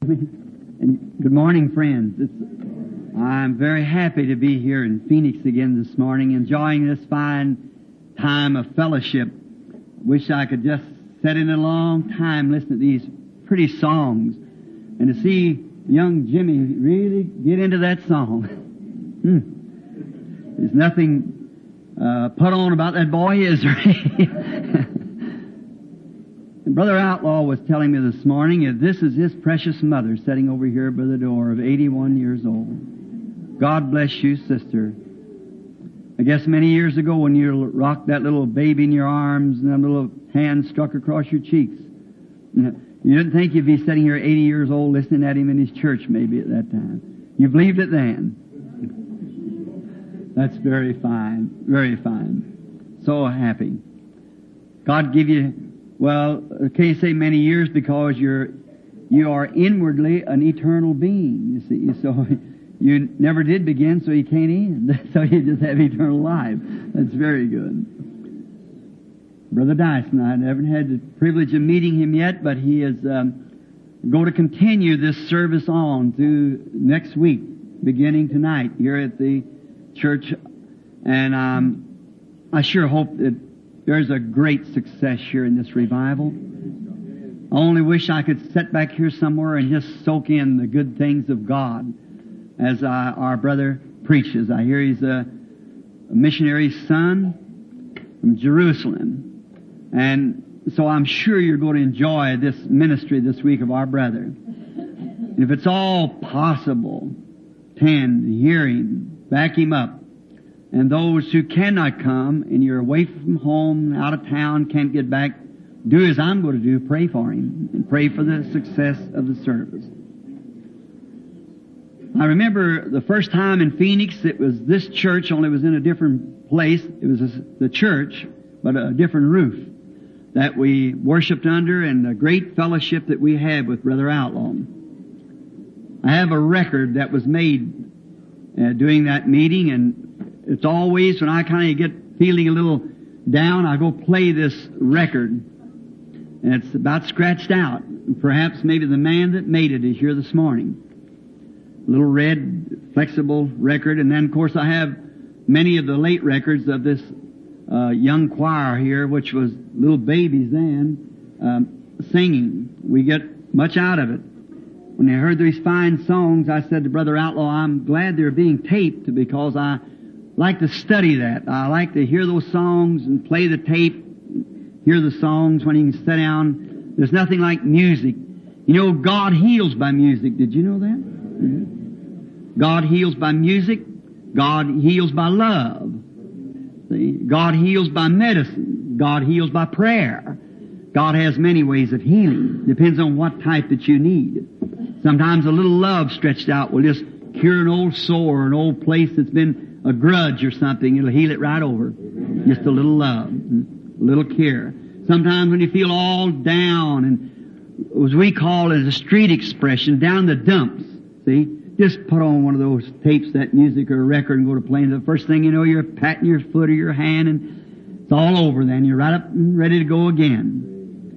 And good morning, friends. I'm very happy to be here in Phoenix again this morning, enjoying this fine time of fellowship. Wish I could just sit in a long time listening to these pretty songs and to see young Jimmy really get into that song. There's nothing put on about that boy, is there? Brother Outlaw was telling me this morning that this is his precious mother sitting over here by the door of 81 years old. God bless you, sister. I guess many years ago when you rocked that little baby in your arms and that little hand struck across your cheeks, you didn't think you'd be sitting here 80 years old listening at him in his church maybe at that time. You believed it then. That's very fine, very fine. So happy. God give you, well, I can't say many years because you are inwardly an eternal being, you see. So you never did begin, so you can't end. So you just have eternal life. That's very good. Brother Dyson, I haven't had the privilege of meeting him yet, but he is going to continue this service on to next week, beginning tonight here at the church. And I sure hope that there's a great success here in this revival. I only wish I could sit back here somewhere and just soak in the good things of God as our brother preaches. I hear he's a missionary son from Jerusalem. And so I'm sure you're going to enjoy this ministry this week of our brother. And if it's all possible, tend, hear him, back him up. And those who cannot come and you're away from home, out of town, can't get back, do as I'm going to do, pray for him and pray for the success of the service. I remember the first time in Phoenix, it was this church, only it was in a different place. It was the church, but a different roof that we worshiped under and a great fellowship that we had with Brother Outlaw. I have a record that was made during that meeting, and it's always when I kind of get feeling a little down, I go play this record. And it's about scratched out. Perhaps maybe the man that made it is here this morning. A little red, flexible record. And then, of course, I have many of the late records of this young choir here, which was little babies then, singing. We get much out of it. When I heard these fine songs, I said to Brother Outlaw, I'm glad they're being taped because I like to study that. I like to hear those songs and play the tape, hear the songs when you can sit down. There's nothing like music. You know, God heals by music. Did you know that? Mm-hmm. God heals by music. God heals by love. See? God heals by medicine. God heals by prayer. God has many ways of healing. Depends on what type that you need. Sometimes a little love stretched out will just cure an old sore, an old place that's been a grudge or something. It'll heal it right over. Just a little love, a little care. Sometimes when you feel all down and as we call it a street expression, down the dumps, see, just put on one of those tapes, that music or record and go to playing. The first thing you know, you're patting your foot or your hand and it's all over then. You're right up and ready to go again.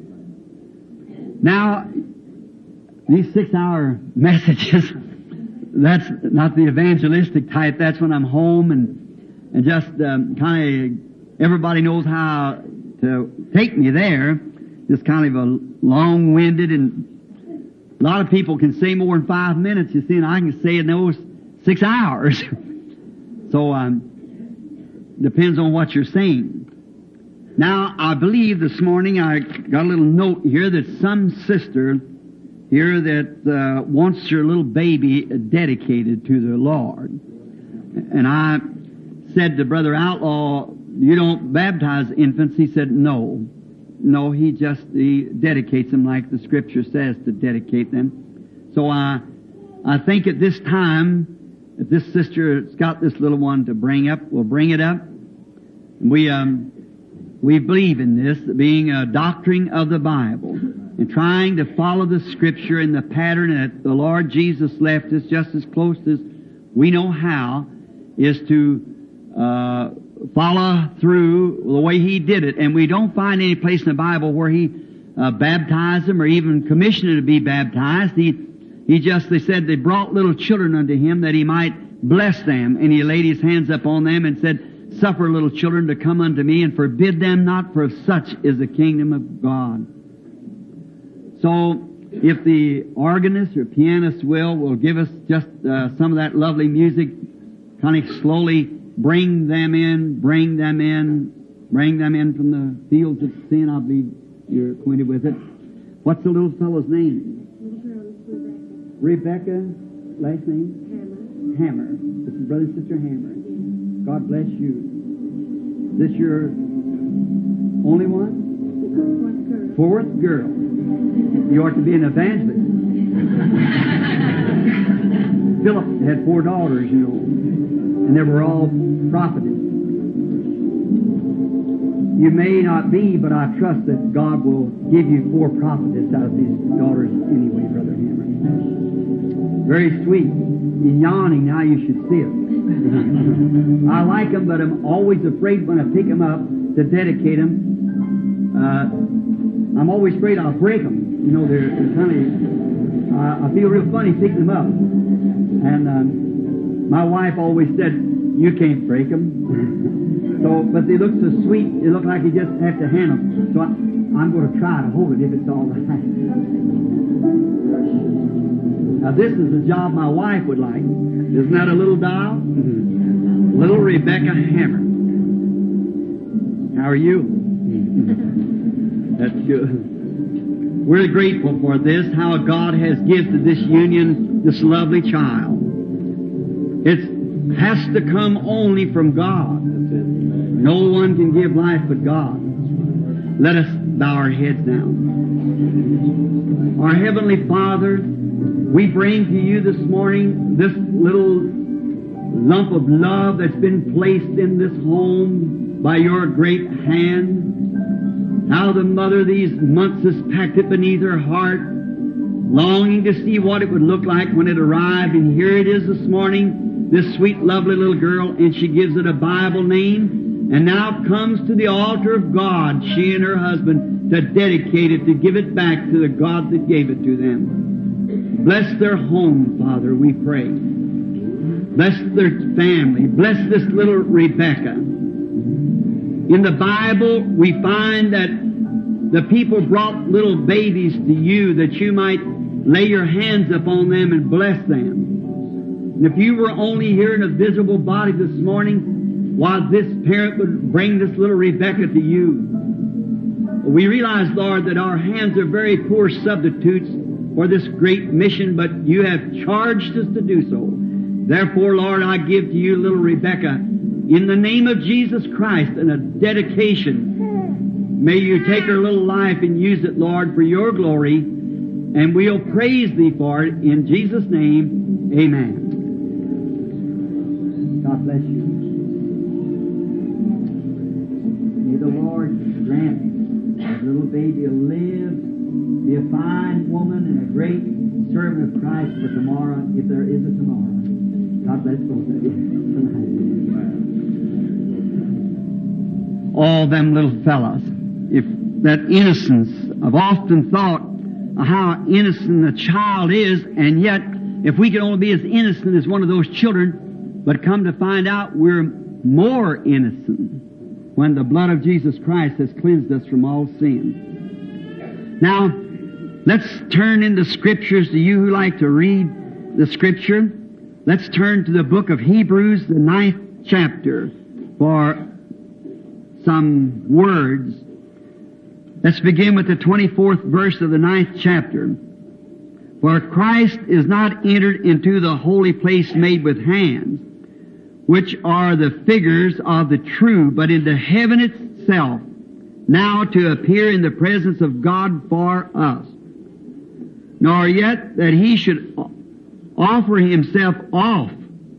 Now, these 6-hour messages, that's not the evangelistic type. That's when I'm home and just kind of everybody knows how to take me there. Just kind of a long-winded, and a lot of people can say more than 5 minutes, you see, and I can say in those 6 hours. So depends on what you're saying. Now, I believe this morning I got a little note here that some sister here that wants her little baby dedicated to the Lord. And I said to Brother Outlaw, you don't baptize infants. He said, no. No, he dedicates them like the Scripture says to dedicate them. So I think at this time, if this sister's got this little one to bring up, we'll bring it up. We believe in this, being a doctrine of the Bible and trying to follow the Scripture and the pattern that the Lord Jesus left us just as close as we know how, is to follow through the way He did it. And we don't find any place in the Bible where He baptized them or even commissioned them to be baptized. He They said they brought little children unto him that he might bless them. And he laid his hands upon them and said, Suffer little children to come unto me, and forbid them not, for of such is the kingdom of God. So, if the organist or pianist will give us just some of that lovely music, kind of slowly bring them in from the fields of sin. I believe you're acquainted with it. What's the little fellow's name? Rebecca. Last name? Hammer. This is Brother and Sister Hammer. God bless you. Is this your only one? Fourth girl. You ought to be an evangelist. Philip had 4 daughters, you know, and they were all prophetess. You may not be, but I trust that God will give you 4 prophetess out of these daughters anyway, Brother Hammer. Very sweet. You're yawning now, you should see it. I like them, but I'm always afraid when I pick them up to dedicate them. I'm always afraid I'll break them. You know, they're kind of, I feel real funny picking them up. And my wife always said, you can't break them. So, but they look so sweet, they look like you just have to hand them. So I'm going to try to hold it if it's all right. Now this is the job my wife would like. Isn't that a little doll? Mm-hmm. Little Rebecca Hammer. How are you? That's good. We're grateful for this, how God has gifted this union, this lovely child. It has to come only from God. No one can give life but God. Let us bow our heads down. Our Heavenly Father, we bring to you this morning this little lump of love that's been placed in this home by your great hand. How the mother these months has packed it beneath her heart, longing to see what it would look like when it arrived. And here it is this morning, this sweet, lovely little girl, and she gives it a Bible name, and now comes to the altar of God, she and her husband, to dedicate it, to give it back to the God that gave it to them. Bless their home, Father, we pray. Bless their family. Bless this little Rebecca. In the Bible, we find that the people brought little babies to you that you might lay your hands upon them and bless them. And if you were only here in a visible body this morning, while this parent would bring this little Rebecca to you, we realize, Lord, that our hands are very poor substitutes for this great mission, but you have charged us to do so. Therefore, Lord, I give to you little Rebecca, in the name of Jesus Christ, and a dedication. May you take her little life and use it, Lord, for your glory, and we'll praise thee for it. In Jesus' name, amen. God bless you. May the Lord grant that little baby will live, be a fine woman and a great servant of Christ for tomorrow, if there is a tomorrow. God bless both of you. All them little fellas, if that innocence, I've often thought how innocent a child is, and yet if we could only be as innocent as one of those children, but come to find out we're more innocent when the blood of Jesus Christ has cleansed us from all sin. Now, let's turn into Scriptures. To you who like to read the Scripture, let's turn to the book of Hebrews, the 9th chapter, for some words. Let's begin with the 24th verse of the 9th chapter. For Christ is not entered into the holy place made with hands, which are the figures of the true, but into heaven itself, now to appear in the presence of God for us. Nor yet that he should offer himself off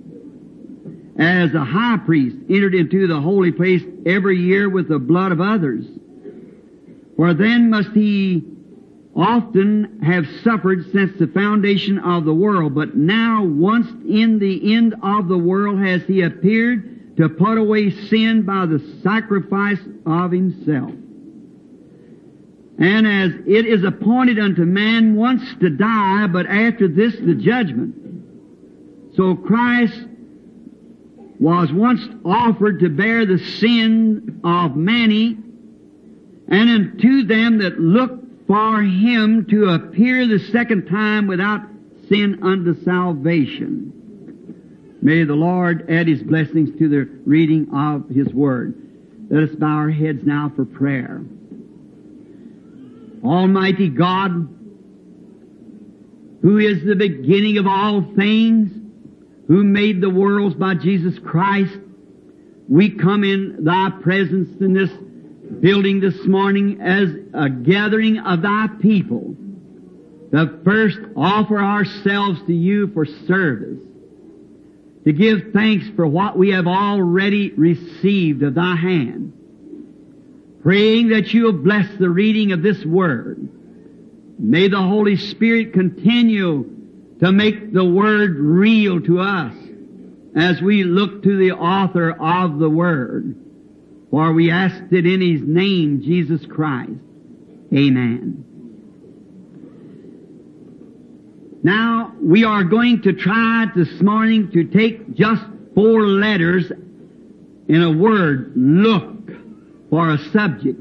as a high priest entered into the holy place every year with the blood of others. For then must he often have suffered since the foundation of the world, but now once in the end of the world has he appeared to put away sin by the sacrifice of himself. And as it is appointed unto man once to die, but after this the judgment. So Christ was once offered to bear the sin of many, and unto them that look for Him to appear the second time without sin unto salvation. May the Lord add His blessings to the reading of His Word. Let us bow our heads now for prayer. Almighty God, who is the beginning of all things, who made the worlds by Jesus Christ, we come in Thy presence in this building this morning as a gathering of Thy people to first offer ourselves to You for service, to give thanks for what we have already received of Thy hand, praying that You will bless the reading of this Word. May the Holy Spirit continue to make the Word real to us as we look to the author of the Word. For we ask it in His name, Jesus Christ. Amen. Now, we are going to try this morning to take just 4 letters in a word, look, for a subject,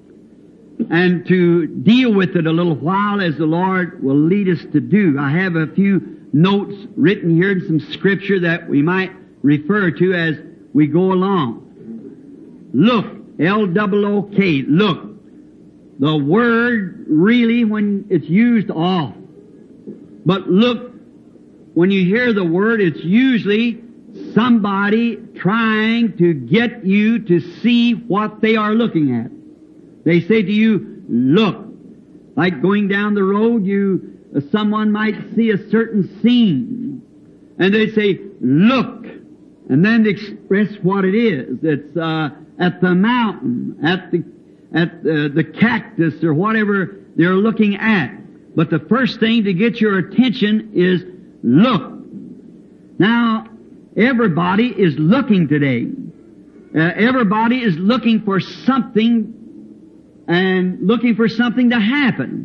and to deal with it a little while as the Lord will lead us to do. I have a few notes written here and some scripture that we might refer to as we go along. Look, L-O-O-K, look. The word really, when it's used off. But look, when you hear the word, it's usually somebody trying to get you to see what they are looking at. They say to you, look. Like going down the road, someone might see a certain scene, and they say, look, and then they express what it is. It's at the mountain, at the cactus, or whatever they're looking at. But the first thing to get your attention is look. Now, everybody is looking today. Everybody is looking for something and looking for something to happen.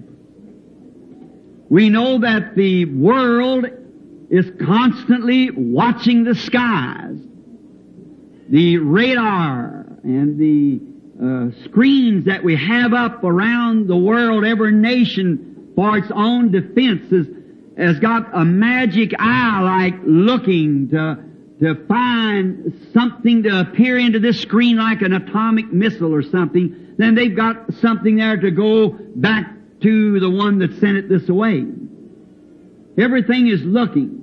We know that the world is constantly watching the skies. The radar and the screens that we have up around the world, every nation for its own defense has got a magic eye like looking to find something to appear into this screen like an atomic missile or something. Then they've got something there to go back to the one that sent it this way. Everything is looking.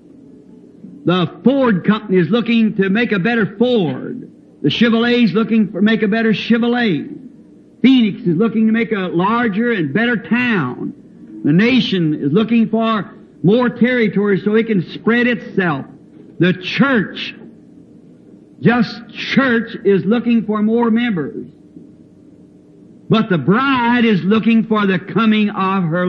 The Ford company is looking to make a better Ford. The Chevrolet is looking to make a better Chevrolet. Phoenix is looking to make a larger and better town. The nation is looking for more territory so it can spread itself. The church, just church, is looking for more members. But the bride is looking for the coming of her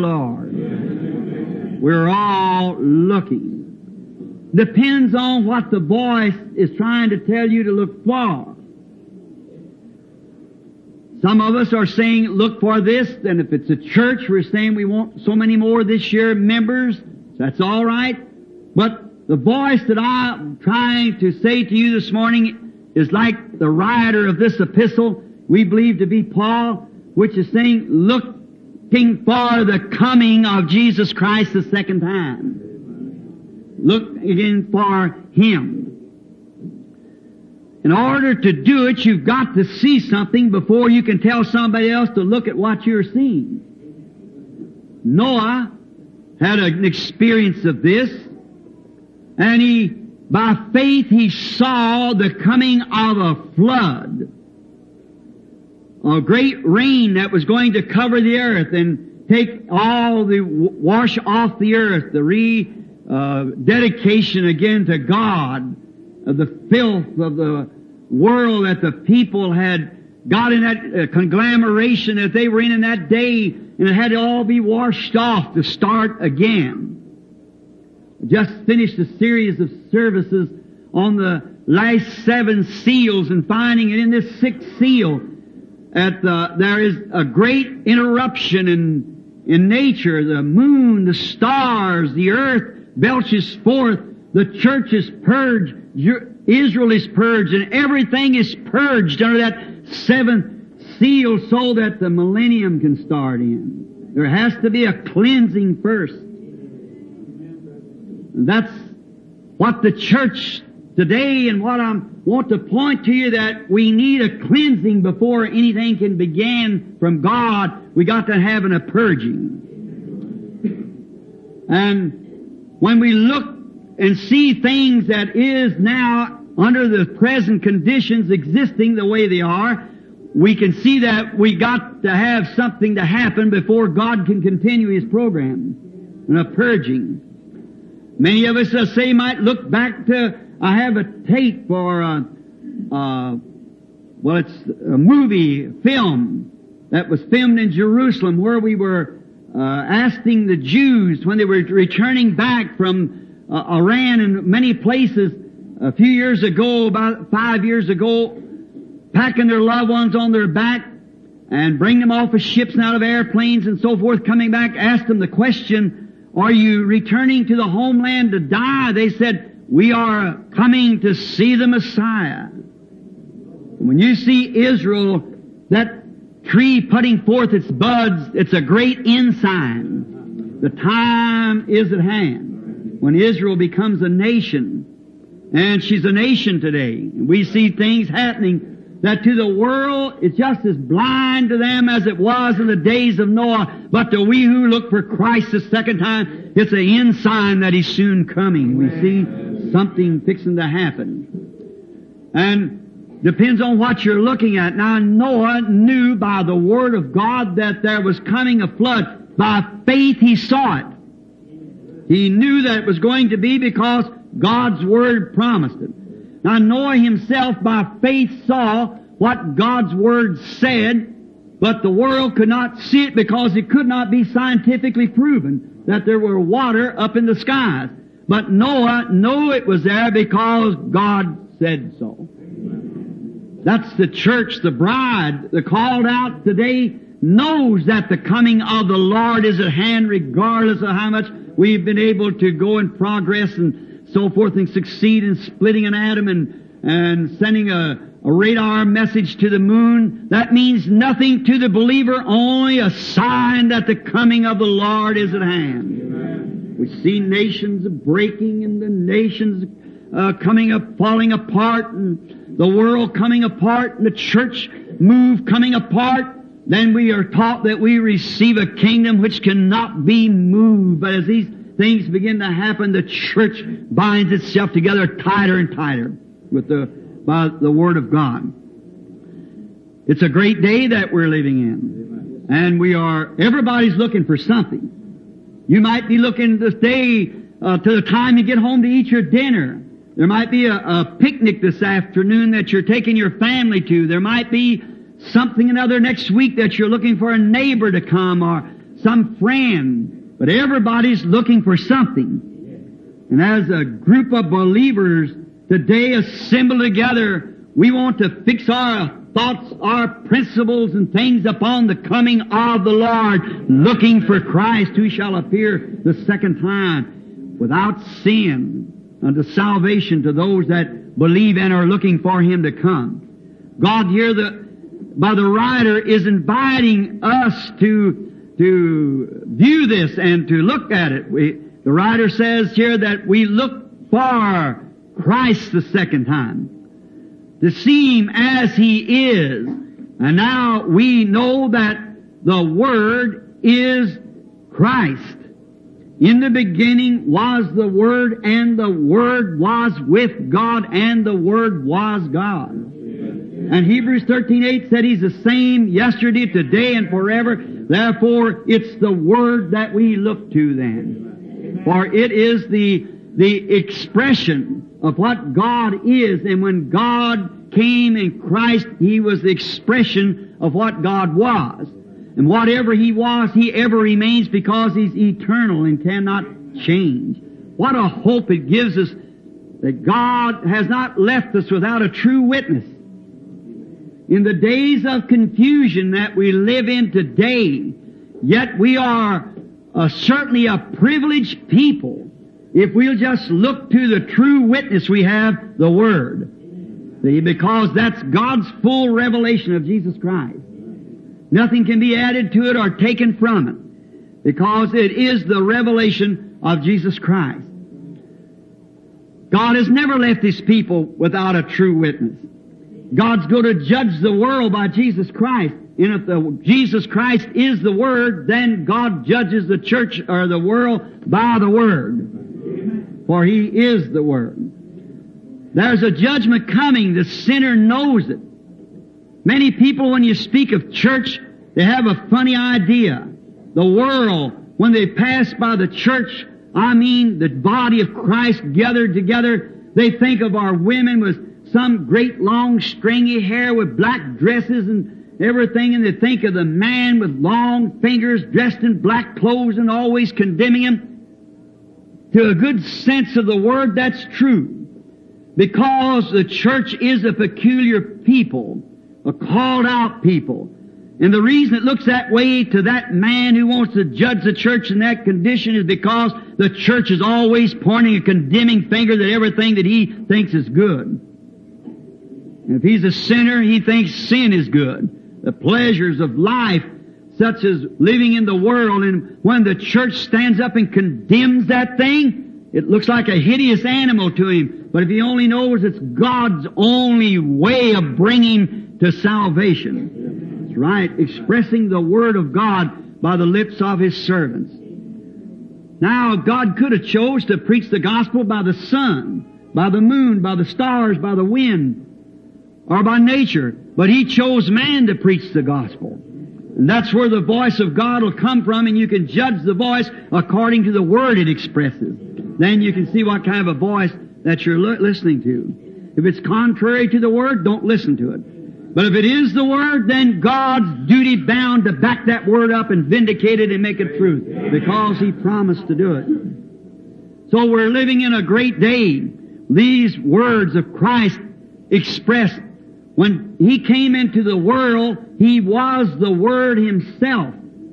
Lord. We're all looking. Depends on what the voice is trying to tell you to look for. Some of us are saying, look for this, and if it's a church, we're saying we want so many more this year members. That's all right. But the voice that I'm trying to say to you this morning is like the writer of this epistle, we believe to be Paul, which is saying, looking for the coming of Jesus Christ the second time. Look again for Him. In order to do it, you've got to see something before you can tell somebody else to look at what you're seeing. Noah had an experience of this, and by faith he saw the coming of a flood, a great rain that was going to cover the earth and take wash off the earth, the dedication again to God, of the filth of the world that the people had got in that conglomeration that they were in that day, and it had to all be washed off to start again. Just finished a series of services on the last 7 seals and finding it in this 6th seal there is a great interruption in nature. The moon, the stars, the earth belches forth. The church is purged. Israel is purged, and everything is purged under that seventh seal so that the millennium can start in. There has to be a cleansing first. And that's what the church today, and what I want to point to you, that we need a cleansing before anything can begin from God. We got to have a purging. And when we look and see things that is now under the present conditions existing the way they are, we can see that we got to have something to happen before God can continue His program, and a purging. Many of us, say, might look back to, I have a tape for, it's a movie film that was filmed in Jerusalem, where we were asking the Jews when they were returning back from Iran and many places a few years ago, about 5 years ago, packing their loved ones on their back and bring them off of ships and out of airplanes and so forth, coming back, asked them the question, are you returning to the homeland to die? They said, we are coming to see the Messiah. When you see Israel, that tree putting forth its buds, it's a great ensign. The time is at hand when Israel becomes a nation. And she's a nation today. We see things happening that to the world, it's just as blind to them as it was in the days of Noah. But to we who look for Christ the second time, it's an ensign that He's soon coming. We see something fixing to happen. And depends on what you're looking at. Now, Noah knew by the Word of God that there was coming a flood. By faith he saw it. He knew that it was going to be because God's Word promised it. Now, Noah himself by faith saw what God's Word said, but the world could not see it because it could not be scientifically proven that there were water up in the skies. But Noah knew it was there because God said so. That's the church, the bride, the called out today, knows that the coming of the Lord is at hand, regardless of how much we've been able to go in progress and so forth and succeed in splitting an atom and sending a radar message to the moon. That means nothing to the believer, only a sign that the coming of the Lord is at hand. Amen. We see nations breaking and the nations coming up, falling apart, and the world coming apart, and the church move coming apart. Then we are taught that we receive a kingdom which cannot be moved. But as these things begin to happen, the church binds itself together tighter and tighter by the Word of God. It's a great day that we're living in. And everybody's looking for something. You might be looking this day to the time you get home to eat your dinner. There might be a picnic this afternoon that you're taking your family to. There might be something another next week that you're looking for a neighbor to come or some friend. But everybody's looking for something. And as a group of believers today assembled together, we want to fix our thoughts, our principles and things upon the coming of the Lord, looking for Christ who shall appear the second time without sin unto salvation to those that believe and are looking for Him to come. God here by the writer is inviting us to view this and to look at it. The writer says here that we look for Christ the second time, to see Him as He is. And now we know that the Word is Christ. In the beginning was the Word, and the Word was with God, and the Word was God. And Hebrews 13:8 said He's the same yesterday, today, and forever. Therefore, it's the Word that we look to then. For it is the expression of what God is. And when God came in Christ, He was the expression of what God was. And whatever He was, He ever remains because He's eternal and cannot change. What a hope it gives us that God has not left us without a true witness. in the days of confusion that we live in today, yet we are certainly a privileged people if we'll just look to the true witness we have, the Word. See, because that's God's full revelation of Jesus Christ. Nothing can be added to it or taken from it, because it is the revelation of Jesus Christ. God has never left His people without a true witness. God's going to judge the world by Jesus Christ. And if Jesus Christ is the Word, then God judges the church or the world by the Word. For He is the Word. There's a judgment coming. The sinner knows it. Many people, when you speak of church, they have a funny idea. The world, when they pass by the church, I mean the body of Christ gathered together, they think of our women with some great long stringy hair with black dresses and everything, and they think of the man with long fingers dressed in black clothes and always condemning him. To a good sense of the word, that's true. Because the church is a peculiar people, a called out people. And the reason it looks that way to that man who wants to judge the church in that condition is because the church is always pointing a condemning finger at everything that he thinks is good. And if he's a sinner, he thinks sin is good. The pleasures of life, such as living in the world, and when the church stands up and condemns that thing, it looks like a hideous animal to him. But if he only knows it's God's only way of bringing to salvation. That's right, expressing the Word of God by the lips of His servants. Now, God could have chose to preach the gospel by the sun, by the moon, by the stars, by the wind, or by nature. But He chose man to preach the gospel. And that's where the voice of God will come from, and you can judge the voice according to the Word it expresses. Then you can see what kind of a voice that you're listening to. If it's contrary to the Word, don't listen to it. But if it is the Word, then God's duty bound to back that Word up and vindicate it and make it truth, because He promised to do it. So we're living in a great day. These words of Christ expressed. When He came into the world, He was the Word Himself.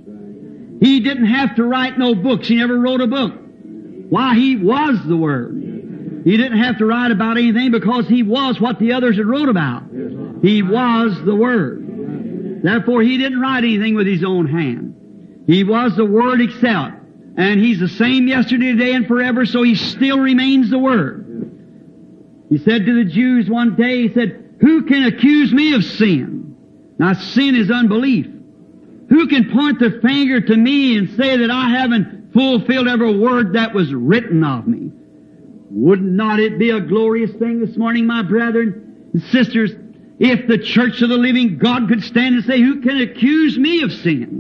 He didn't have to write no books. He never wrote a book. Why? He was the Word. He didn't have to write about anything because He was what the others had wrote about. He was the Word. Therefore, He didn't write anything with His own hand. He was the Word itself. And He's the same yesterday, today, and forever, so He still remains the Word. He said to the Jews one day, He said, "Who can accuse me of sin?" Now, sin is unbelief. Who can point the finger to me and say that I haven't fulfilled every word that was written of me? Would not it be a glorious thing this morning, my brethren and sisters, if the church of the living God could stand and say, "Who can accuse me of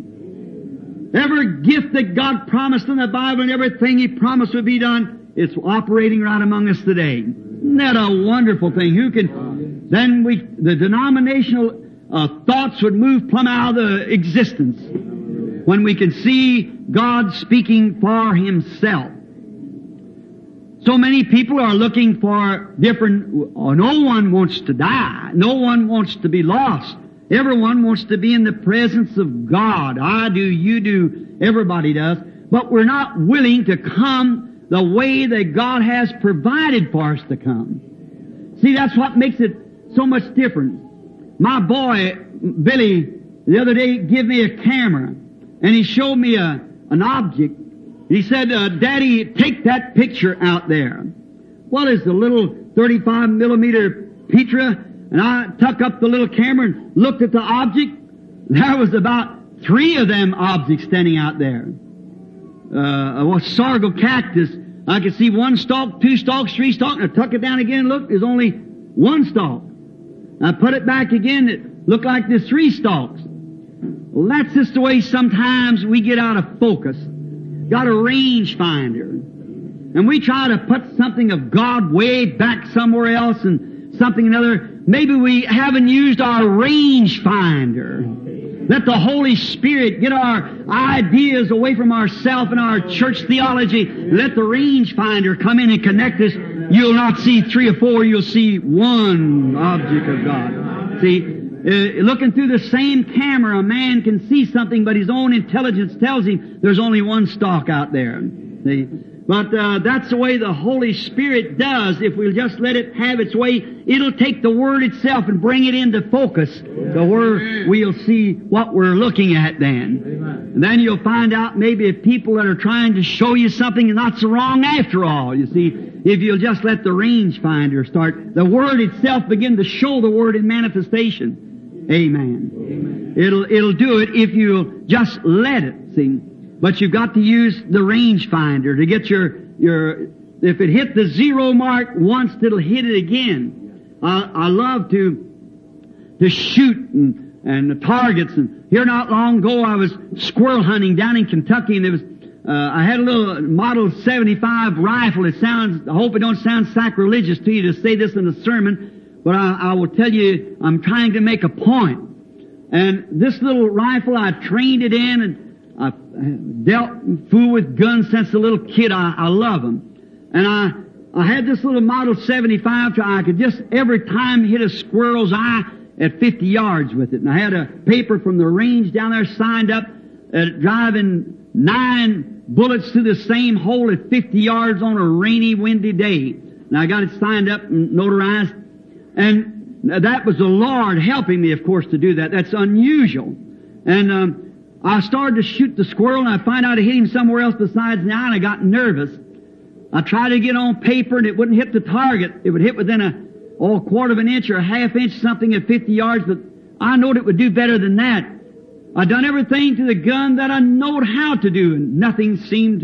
sin?" Every gift that God promised in the Bible and everything He promised would be done, it's operating right among us today. Isn't that a wonderful thing? Who can... Then the denominational thoughts would move plumb out of the existence when we can see God speaking for Himself. So many people are looking for different... No one wants to die. No one wants to be lost. Everyone wants to be in the presence of God. I do, you do, everybody does. But we're not willing to come the way that God has provided for us to come. See, that's what makes it so much different. My boy, Billy, the other day gave me a camera, and he showed me an object. He said, "Daddy, take that picture out there." Well, it's a little 35 millimeter Petra, and I took up the little camera and looked at the object. There was about 3 of them objects standing out there. A sargal cactus. I could see 1 stalk, 2 stalks, 3 stalks, and I tuck it down again and look, there's only 1 stalk. I put it back again, it looked like there's 3 stalks. Well, that's just the way sometimes we get out of focus. Got a range finder. And we try to put something of God way back somewhere else and something another. Maybe we haven't used our range finder. Let the Holy Spirit get our ideas away from ourselves and our church theology. Let the range finder come in and connect us. You'll not see 3 or 4, you'll see 1 object of God. See, Looking through the same camera, a man can see something, but his own intelligence tells him there's only one stalk out there. See? But that's the way the Holy Spirit does. If we'll just let it have its way, it'll take the Word itself and bring it into focus to where we'll see what we're looking at then. Amen. And then you'll find out maybe if people that are trying to show you something is not so wrong after all. You see, if you'll just let the rangefinder start, the Word itself begin to show the Word in manifestation. Amen. Amen. It'll do it if you'll just let it, see. But you've got to use the rangefinder to get your, if it hit the 0 mark once, it'll hit it again. I love to shoot and the targets. And here not long ago I was squirrel hunting down in Kentucky, and it was, I had a little Model 75 rifle. I hope it don't sound sacrilegious to you to say this in a sermon, but I will tell you, I'm trying to make a point. And this little rifle, I trained it in, and I dealt fool with guns since a little kid. I love them. And I had this little Model 75 so I could just every time hit a squirrel's eye at 50 yards with it. And I had a paper from the range down there signed up driving 9 bullets through the same hole at 50 yards on a rainy, windy day. And I got it signed up and notarized. And that was the Lord helping me, of course, to do that. That's unusual. And I started to shoot the squirrel, and I find out I hit him somewhere else besides the eye, and I got nervous. I tried to get on paper, and it wouldn't hit the target. It would hit within a quarter of an inch or a half inch, something at 50 yards, but I knowed it would do better than that. I'd done everything to the gun that I knowed how to do, and nothing seemed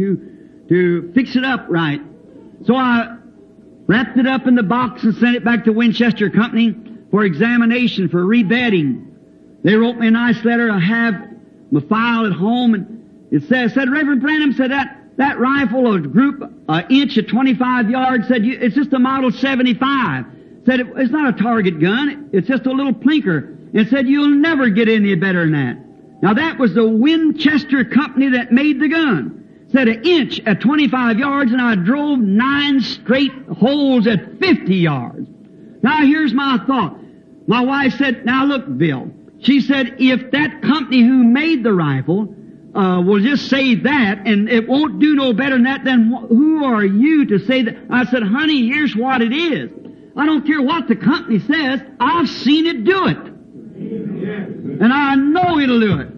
to fix it up right. So I wrapped it up in the box and sent it back to Winchester Company for examination, for rebedding. They wrote me a nice letter. I have my file at home, and it said, Reverend Branham said that rifle, a group, inch at 25 yards, said it's just a Model 75. Said it's not a target gun, it's just a little plinker. And said you'll never get any better than that. Now that was the Winchester Company that made the gun. Said an inch at 25 yards, and I drove 9 straight holes at 50 yards. Now here's my thought. My wife said, now look, Bill, she said, if that company who made the rifle will just say that, and it won't do no better than that, then who are you to say that? I said, honey, here's what it is. I don't care what the company says. I've seen it do it. And I know it'll do it.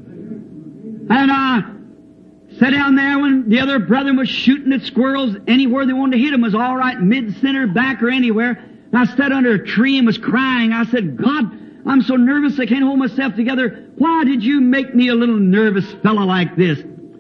And I sat down there when the other brethren was shooting at squirrels. Anywhere they wanted to hit them was all right, mid-center, back, or anywhere. And I sat under a tree and was crying. I said, God, I'm so nervous I can't hold myself together. Why did you make me a little nervous fellow like this?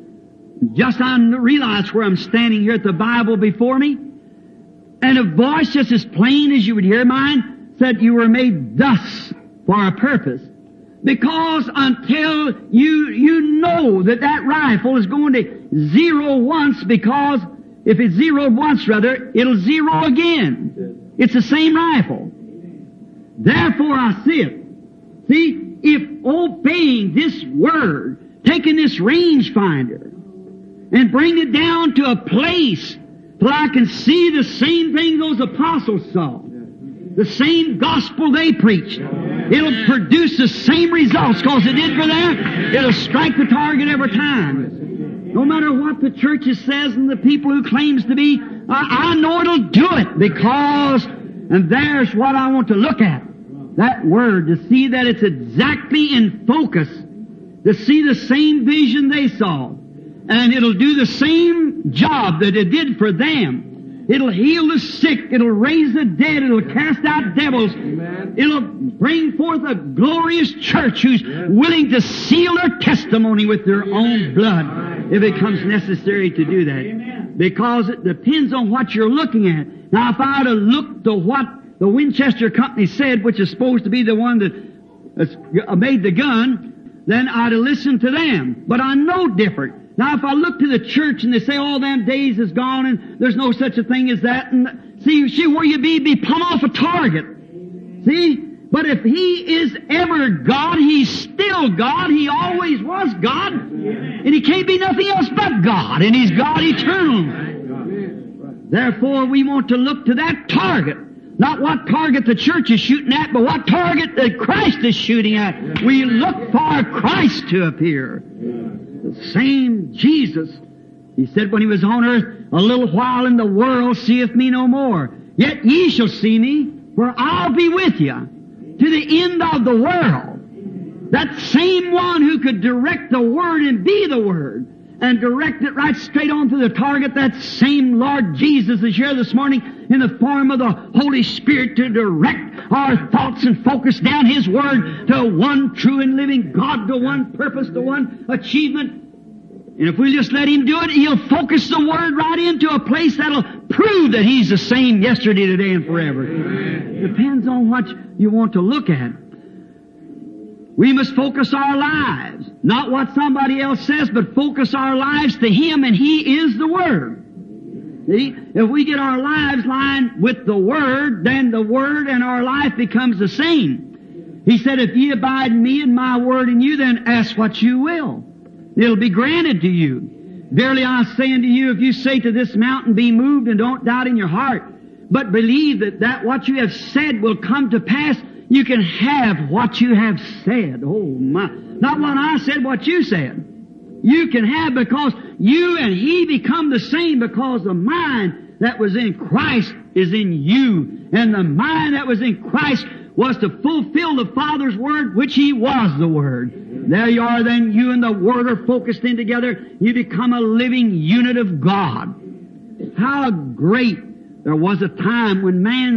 Just I realized where I'm standing here at the Bible before me. And a voice just as plain as you would hear mine said, you were made thus for a purpose. Because until you know that rifle is going to zero once, because if it's zeroed once, rather, it'll zero again. It's the same rifle. Therefore I see it. See, if obeying this Word, taking this rangefinder, and bring it down to a place till I can see the same thing those apostles saw, the same gospel they preached, it'll produce the same results because it did for them. It'll strike the target every time. No matter what the church says and the people who claims to be, I know it'll do it because, and there's what I want to look at. That Word, to see that it's exactly in focus, to see the same vision they saw. And it'll do the same job that it did for them. It'll heal the sick. It'll raise the dead. It'll cast out devils. Amen. It'll bring forth a glorious church who's willing to seal their testimony with their own blood if it becomes necessary to do that. Amen. Because it depends on what you're looking at. Now, if I had looked to what the Winchester Company said, which is supposed to be the one that made the gun, then I'd have listened to them. But I know different. Now, if I look to the church and they say all them days is gone and there's no such a thing as that, and see where you be plumb off a target. See? But if He is ever God, He's still God. He always was God. And He can't be nothing else but God. And He's God eternal. Therefore, we want to look to that target. Not what target the church is shooting at, but what target that Christ is shooting at. We look for Christ to appear. The same Jesus. He said when He was on earth, a little while in the world seeth me no more. Yet ye shall see me, for I'll be with you to the end of the world. That same one who could direct the Word and be the Word, and direct it right straight on to the target, that same Lord Jesus is here this morning in the form of the Holy Spirit to direct our thoughts and focus down His Word to one true and living God, to one purpose, to one achievement. And if we just let Him do it, He'll focus the Word right into a place that'll prove that He's the same yesterday, today, and forever. It depends on what you want to look at. We must focus our lives, not what somebody else says, but focus our lives to Him, and He is the Word. See? If we get our lives lined with the Word, then the Word and our life becomes the same. He said, if ye abide in me and my Word in you, then ask what you will. It'll be granted to you. Verily I say unto you, if you say to this mountain, be moved, and don't doubt in your heart, but believe that what you have said will come to pass, you can have what you have said. Oh my. Not what I said, what you said. You can have, because you and He become the same, because the mind that was in Christ is in you. And the mind that was in Christ was to fulfill the Father's Word, which He was the Word. There you are then, you and the Word are focused in together. You become a living unit of God. How great there was a time when man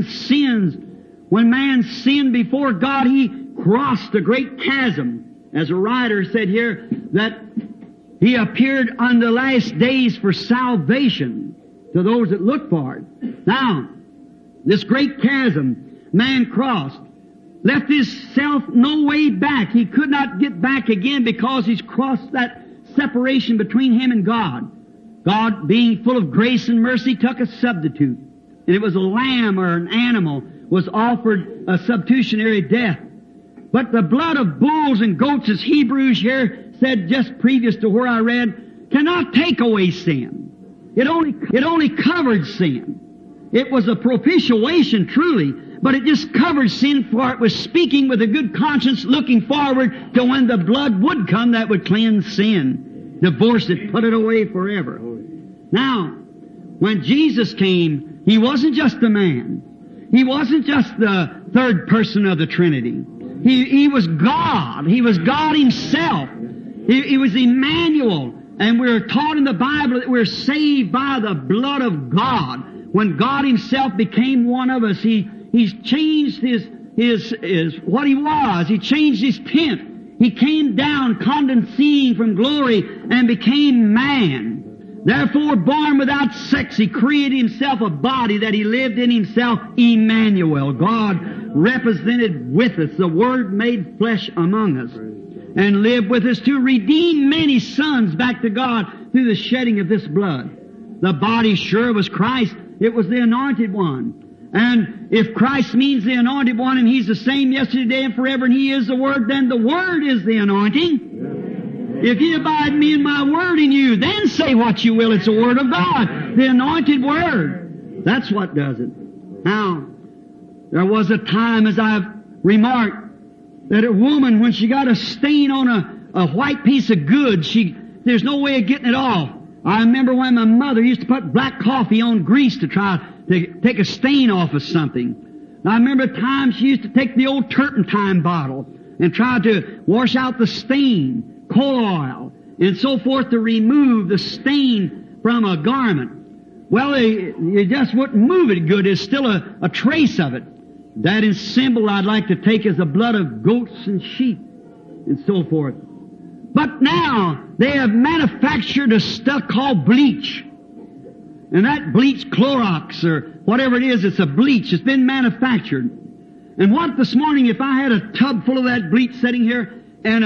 sinned before God, he crossed a great chasm. As a writer said here, that He appeared on the last days for salvation to those that look for it. Now, this great chasm man crossed, left himself no way back. He could not get back again because he's crossed that separation between him and God. God, being full of grace and mercy, took a substitute. And it was a lamb or an animal was offered a substitutionary death. But the blood of bulls and goats, as Hebrews here said just previous to where I read, cannot take away sin. It only covered sin. It was a propitiation truly, but it just covered sin, for it was speaking with a good conscience, looking forward to when the blood would come that would cleanse sin, divorce it, put it away forever. Now, when Jesus came, He wasn't just a man. He wasn't just the third person of the Trinity. He was God. He was God Himself. He was Emmanuel. And we're taught in the Bible that we're saved by the blood of God. When God Himself became one of us, He's changed His what He was. He changed His tent. He came down condescending from glory and became man. Therefore, born without sex, He created Himself a body that He lived in Himself, Emmanuel, God represented with us, the Word made flesh among us, and lived with us to redeem many sons back to God through the shedding of this blood. The body sure was Christ. It was the Anointed One. And if Christ means the Anointed One, and He's the same yesterday, today, and forever, and He is the Word, then the Word is the anointing. If ye abide in me and my Word in you, then say what you will. It's the Word of God, the anointed Word. That's what does it. Now, there was a time, as I've remarked, that a woman, when she got a stain on a white piece of goods, there's no way of getting it off. I remember when my mother used to put black coffee on grease to try to take a stain off of something. And I remember a time she used to take the old turpentine bottle and try to wash out the stain, coal oil, and so forth, to remove the stain from a garment. Well, you just wouldn't move it good. There's still a trace of it. That is symbol I'd like to take as the blood of goats and sheep and so forth. But now they have manufactured a stuff called bleach. And that bleach, Clorox or whatever it is, it's a bleach. It's been manufactured. And what this morning, if I had a tub full of that bleach sitting here and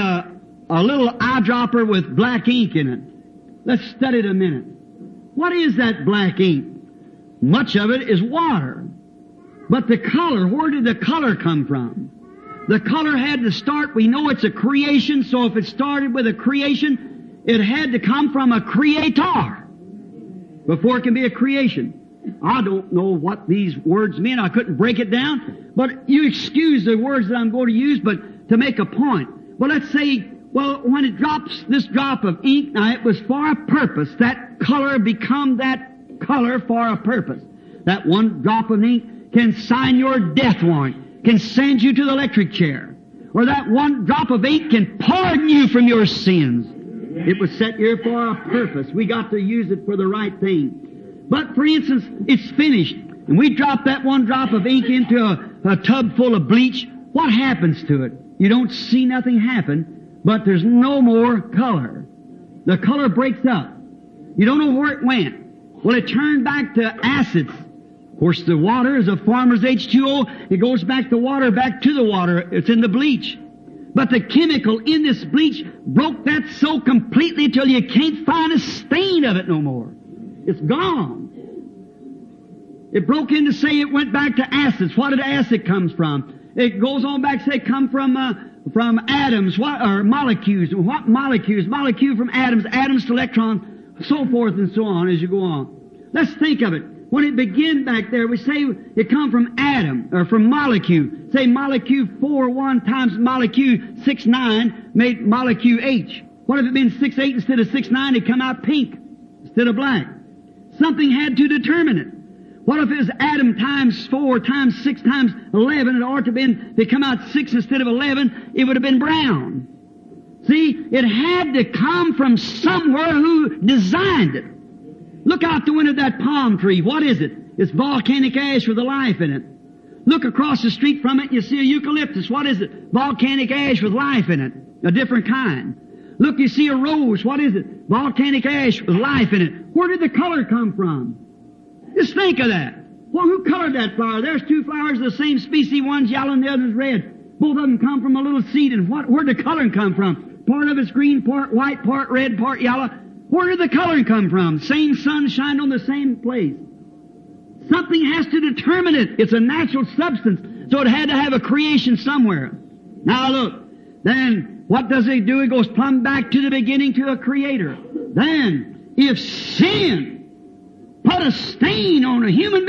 a little eyedropper with black ink in it. Let's study it a minute. What is that black ink? Much of it is water. But the color, where did the color come from? The color had to start, we know it's a creation, so if it started with a creation, it had to come from a creator before it can be a creation. I don't know what these words mean. I couldn't break it down. But you excuse the words that I'm going to use, but to make a point. Well, let's say, well, when it drops this drop of ink, now it was for a purpose. That color become that color for a purpose. That one drop of ink can sign your death warrant, can send you to the electric chair. Or that one drop of ink can pardon you from your sins. It was set here for a purpose. We got to use it for the right thing. But, for instance, it's finished, and we drop that one drop of ink into a tub full of bleach. What happens to it? You don't see nothing happen, but there's no more color. The color breaks up. You don't know where it went. Well, it turned back to acids. Of course, the water is a farmer's H2O. It goes back to water, back to the water. It's in the bleach. But the chemical in this bleach broke that so completely till you can't find a stain of it no more. It's gone. It broke in to say it went back to acids. What did acid comes from? It goes on back to say it come from atoms, or molecules. What molecules? Molecule from atoms, atoms to electrons, so forth and so on as you go on. Let's think of it. When it began back there, we say it come from atom, or from molecule. Say molecule 4-1 times molecule 6-9 made molecule H. What if it been 6-8 instead of 6-9? It come out pink instead of black. Something had to determine it. What if it was atom times 4 times 6 times 11? It ought to have been, if it come out 6 instead of 11, it would have been brown. See, it had to come from somewhere who designed it. Look out the window of that palm tree. What is it? It's volcanic ash with a life in it. Look across the street from it, you see a eucalyptus. What is it? Volcanic ash with life in it. A different kind. Look, you see a rose. What is it? Volcanic ash with life in it. Where did the color come from? Just think of that. Well, who colored that flower? There's two flowers of the same species. One's yellow and the other's red. Both of them come from a little seed. And where'd the coloring come from? Part of it's green, part white, part red, part yellow. Where did the coloring come from? Same sun shined on the same place. Something has to determine it. It's a natural substance, so it had to have a creation somewhere. Now look, then what does it do? It goes plumb back to the beginning to a creator. Then, if sin put a stain on a human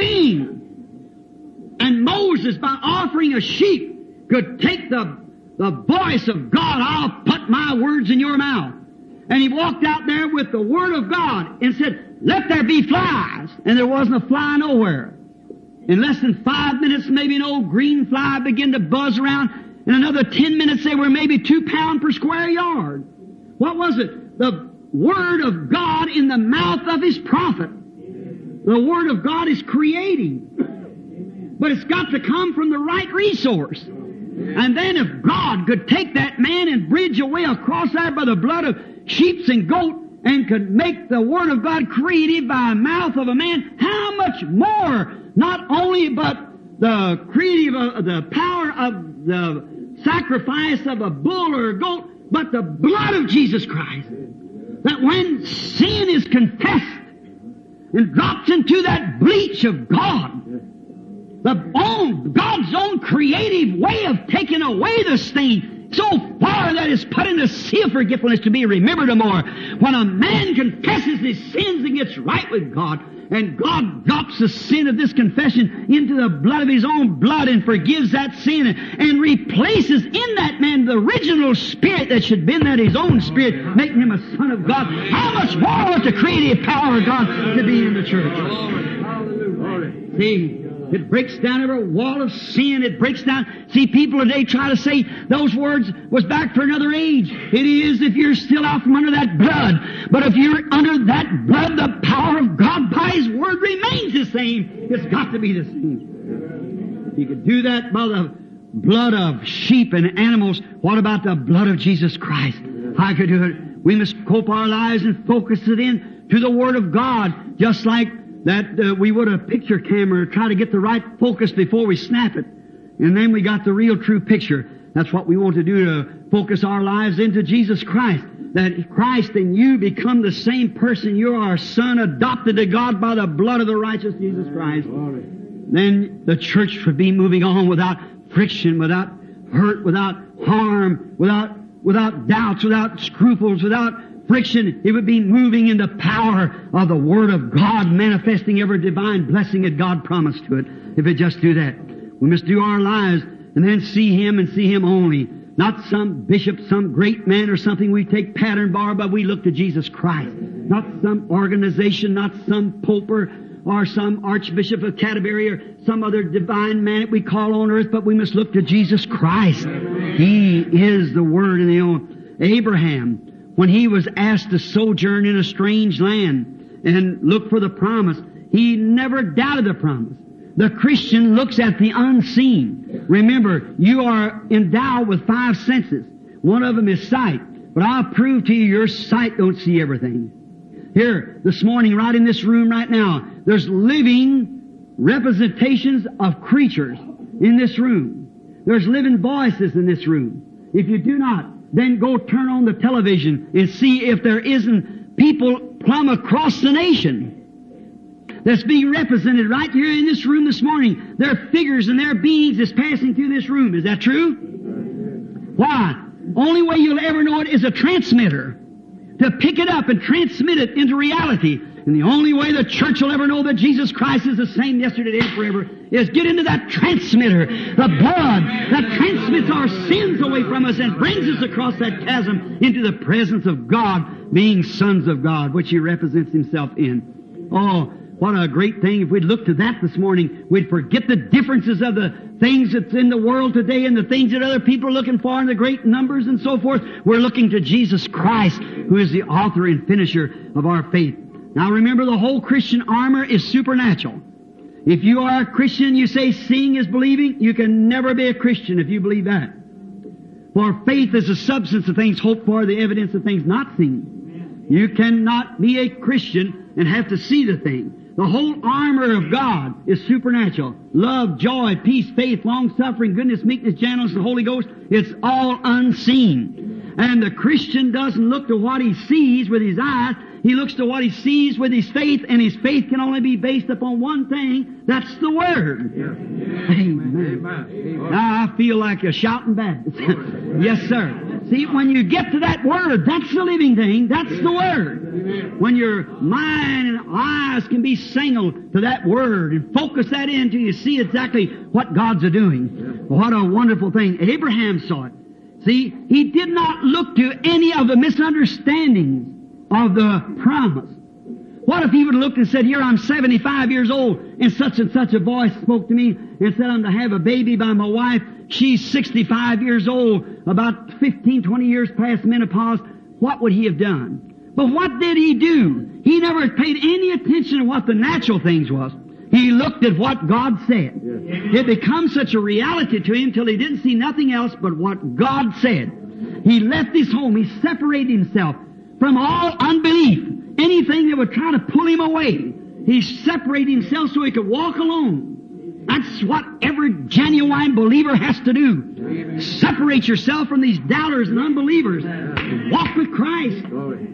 being, and Moses, by offering a sheep, could take the voice of God, I'll put my words in your mouth. And he walked out there with the Word of God and said, let there be flies. And there wasn't a fly nowhere. In less than 5 minutes, maybe an old green fly began to buzz around. In another 10 minutes, they were maybe 2 pounds per square yard. What was it? The Word of God in the mouth of His prophet. The Word of God is creating. But it's got to come from the right resource. And then if God could take that man and bridge a way across there by the blood of sheep and goat, and could make the Word of God creative by the mouth of a man, how much more, not only but the creative, the power of the sacrifice of a bull or a goat, but the blood of Jesus Christ. That when sin is confessed and drops into that bleach of God, God's own creative way of taking away the stain, so far that it's put in the sea of forgetfulness to be remembered no more. When a man confesses his sins and gets right with God, and God drops the sin of this confession into the blood of His own blood and forgives that sin and replaces in that man the original spirit that should have been that His own spirit, making him a son of God, how much more would the creative power of God to be in the church? Hallelujah. See, it breaks down every wall of sin. It breaks down. See, people today try to say those words was back for another age. It is if you're still out from under that blood. But if you're under that blood, the power of God by His Word remains the same. It's got to be the same. If you could do that by the blood of sheep and animals, what about the blood of Jesus Christ? I could do it. We must cope our lives and focus it in to the Word of God, just like that we would a picture camera, try to get the right focus before we snap it. And then we got the real true picture. That's what we want to do, to focus our lives into Jesus Christ. That Christ and you become the same person. You are a son adopted to God by the blood of the righteous Jesus Christ. Then the church would be moving on without friction, without hurt, without harm, without doubts, without scruples, without friction. It would be moving in the power of the Word of God, manifesting every divine blessing that God promised to it, if it just do that. We must do our lives and then see Him and see Him only. Not some bishop, some great man or something we take pattern bar, but we look to Jesus Christ. Not some organization, not some pope or some archbishop of Canterbury or some other divine man that we call on earth, but we must look to Jesus Christ. He is the Word in the old. Abraham, when he was asked to sojourn in a strange land and look for the promise, he never doubted the promise. The Christian looks at the unseen. Remember, you are endowed with 5 senses. One of them is sight. But I'll prove to you your sight don't see everything. Here, this morning, right in this room right now, there's living representations of creatures in this room. There's living voices in this room. If you do not, then go turn on the television and see if there isn't people plumb across the nation that's being represented right here in this room this morning. Their figures and their beings is passing through this room. Is that true? Why? Only way you'll ever know it is a transmitter. To pick it up and transmit it into reality. And the only way the church will ever know that Jesus Christ is the same yesterday, today, and forever is get into that transmitter, the blood that transmits our sins away from us and brings us across that chasm into the presence of God, being sons of God, which He represents Himself in. Oh, what a great thing. If we'd look to that this morning, we'd forget the differences of the things that's in the world today and the things that other people are looking for in the great numbers and so forth. We're looking to Jesus Christ, who is the author and finisher of our faith. Now remember, the whole Christian armor is supernatural. If you are a Christian, you say seeing is believing, you can never be a Christian if you believe that. For faith is the substance of things hoped for, the evidence of things not seen. You cannot be a Christian and have to see the thing. The whole armor of God is supernatural. Love, joy, peace, faith, long-suffering, goodness, meekness, gentleness, and Holy Ghost. It's all unseen. And the Christian doesn't look to what he sees with his eyes. He looks to what he sees with his faith, and his faith can only be based upon one thing. That's the Word. Yeah. Amen. Amen. Now I feel like a shouting Baptist. Yes, sir. See, when you get to that Word, that's the living thing. That's the Word. When your mind and eyes can be singled to that Word and focus that in till you see exactly what God's a-doing. What a wonderful thing. Abraham saw it. See, he did not look to any of the misunderstandings of the promise. What if he would have looked and said, here I'm 75 years old and such a voice spoke to me and said I'm to have a baby by my wife. She's 65 years old, about 15, 20 years past menopause. What would he have done? But what did he do? He never paid any attention to what the natural things was. He looked at what God said. It becomes such a reality to him till he didn't see nothing else but what God said. He left his home. He separated himself from all unbelief, anything that would try to pull him away. He separated himself so he could walk alone. That's what every genuine believer has to do. Amen. Separate yourself from these doubters and unbelievers. Walk with Christ.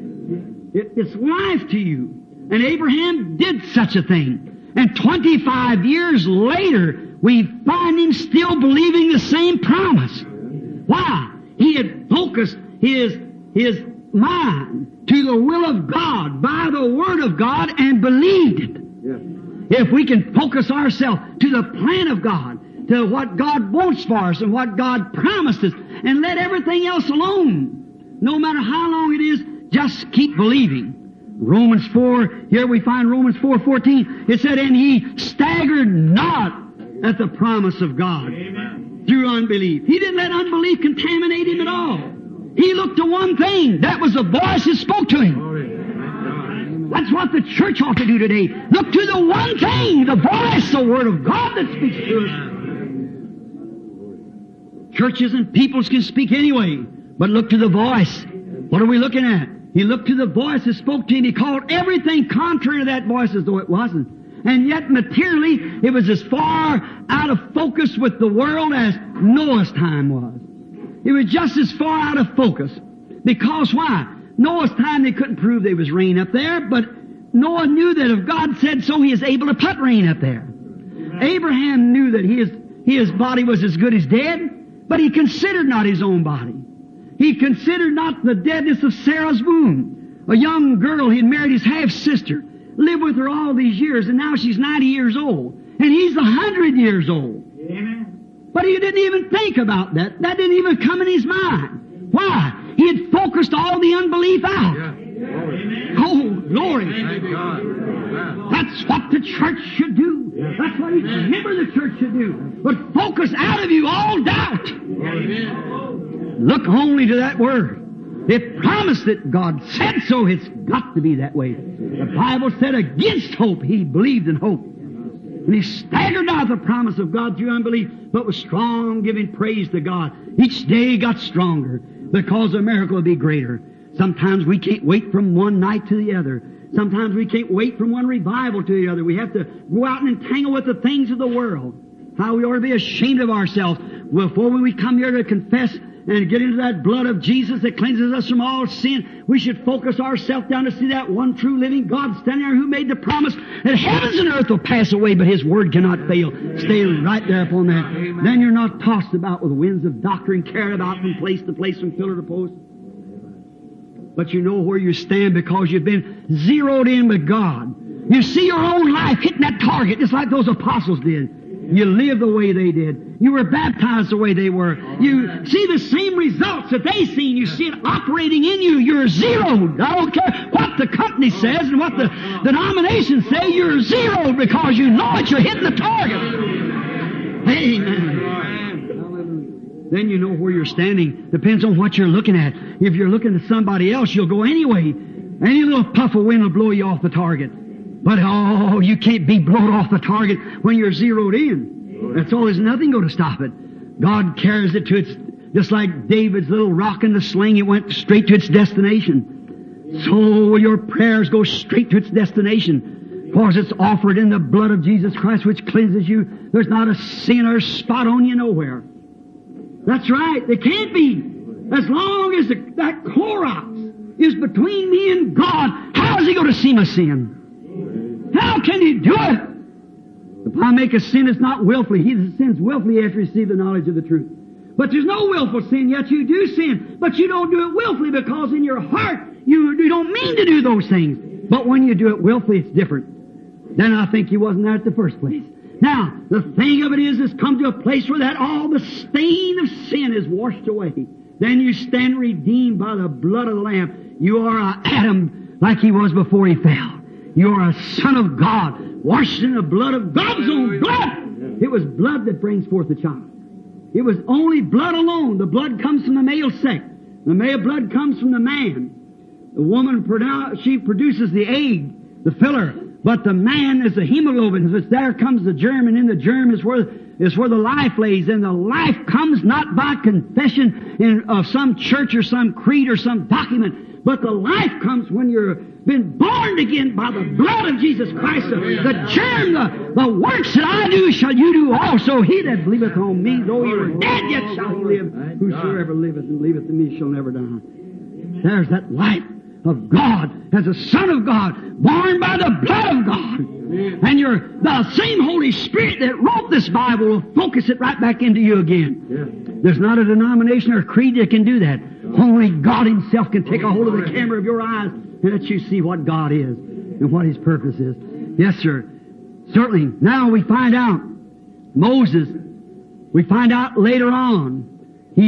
It's life to you. And Abraham did such a thing. And 25 years later, we find him still believing the same promise. Why? He had focused his mind to the will of God by the Word of God and believed it. Yeah. If we can focus ourselves to the plan of God, to what God wants for us and what God promised us, and let everything else alone, no matter how long it is, just keep believing. Romans 4, here we find Romans 4:14. It said, and he staggered not at the promise of God. Amen. Through unbelief. He didn't let unbelief contaminate him at all. He looked to one thing. That was the voice that spoke to him. That's what the church ought to do today. Look to the one thing, the voice, the Word of God that speaks to us. Churches and peoples can speak anyway, but look to the voice. What are we looking at? He looked to the voice that spoke to him. He called everything contrary to that voice as though it wasn't. And yet materially, it was as far out of focus with the world as Noah's time was. It was just as far out of focus. Because why? Noah's time they couldn't prove there was rain up there, but Noah knew that if God said so, he is able to put rain up there. Abraham knew that his body was as good as dead, but he considered not his own body. He considered not the deadness of Sarah's womb. A young girl, he had married his half-sister, lived with her all these years, and now she's 90 years old. And he's 100 years old. Amen. But he didn't even think about that. That didn't even come in his mind. Why? He had focused all the unbelief out. Amen. Oh, glory. Thank God. That's what the church should do. That's what each member of the church should do. But focus out of you all doubt. Amen. Look only to that word. It promised it. God said so. It's got to be that way. The Bible said against hope, he believed in hope. And he staggered not the promise of God through unbelief, but was strong, giving praise to God. Each day got stronger because the miracle would be greater. Sometimes we can't wait from one night to the other. Sometimes we can't wait from one revival to the other. We have to go out and entangle with the things of the world. How we ought to be ashamed of ourselves before we come here to confess and get into that blood of Jesus that cleanses us from all sin. We should focus ourselves down to see that one true living God standing there who made the promise that heavens and earth will pass away, but His Word cannot fail. Stay right there upon that. Amen. Then you're not tossed about with winds of doctrine, carried about from place to place, from pillar to post. But you know where you stand because you've been zeroed in with God. You see your own life hitting that target just like those apostles did. You live the way they did. You were baptized the way they were. You see the same results that they seen. You see it operating in you. You're zeroed. I don't care what the company says and what the denomination say. You're zeroed because you know it. You're hitting the target. Amen. Then you know where you're standing. Depends on what you're looking at. If you're looking at somebody else, you'll go anyway. Any little puff of wind will blow you off the target. But, oh, you can't be blown off the target when you're zeroed in. That's all. There's nothing going to stop it. God carries it to its, just like David's little rock in the sling, it went straight to its destination. So will your prayers go straight to its destination, because it's offered in the blood of Jesus Christ, which cleanses you. There's not a sin or a spot on you nowhere. That's right. There can't be. As long as that Clorox is between me and God, how is He going to see my sin? How can He do it? If I make a sin, it's not willfully. He that sins willfully after receive the knowledge of the truth. But there's no willful sin, yet you do sin. But you don't do it willfully because in your heart you don't mean to do those things. But when you do it willfully, it's different. Then I think you wasn't there at the first place. Now, the thing of it is, it's come to a place where that all the stain of sin is washed away. Then you stand redeemed by the blood of the Lamb. You are an Adam like he was before he fell. You are a son of God, washed in the blood of God's own blood. It was blood that brings forth the child. It was only blood alone. The blood comes from the male sex. The male blood comes from the man. The woman, she produces the egg, the filler. But the man is the hemoglobin. If it's there comes the germ, and in the germ is where the life lays. And the life comes not by confession of some church or some creed or some document, but the life comes when you're been born again by the blood of Jesus Christ. The germ, the works that I do shall you do also. He that believeth on me, though he were dead, yet shall he live. Whosoever liveth and believeth in me shall never die. There's that life of God as a son of God, born by the blood of God. And the same Holy Spirit that wrote this Bible will focus it right back into you again. There's not a denomination or a creed that can do that. Only God Himself can take a hold of the camera of your eyes and let you see what God is and what His purpose is. Yes, sir. Certainly. Now we find out Moses. We find out later on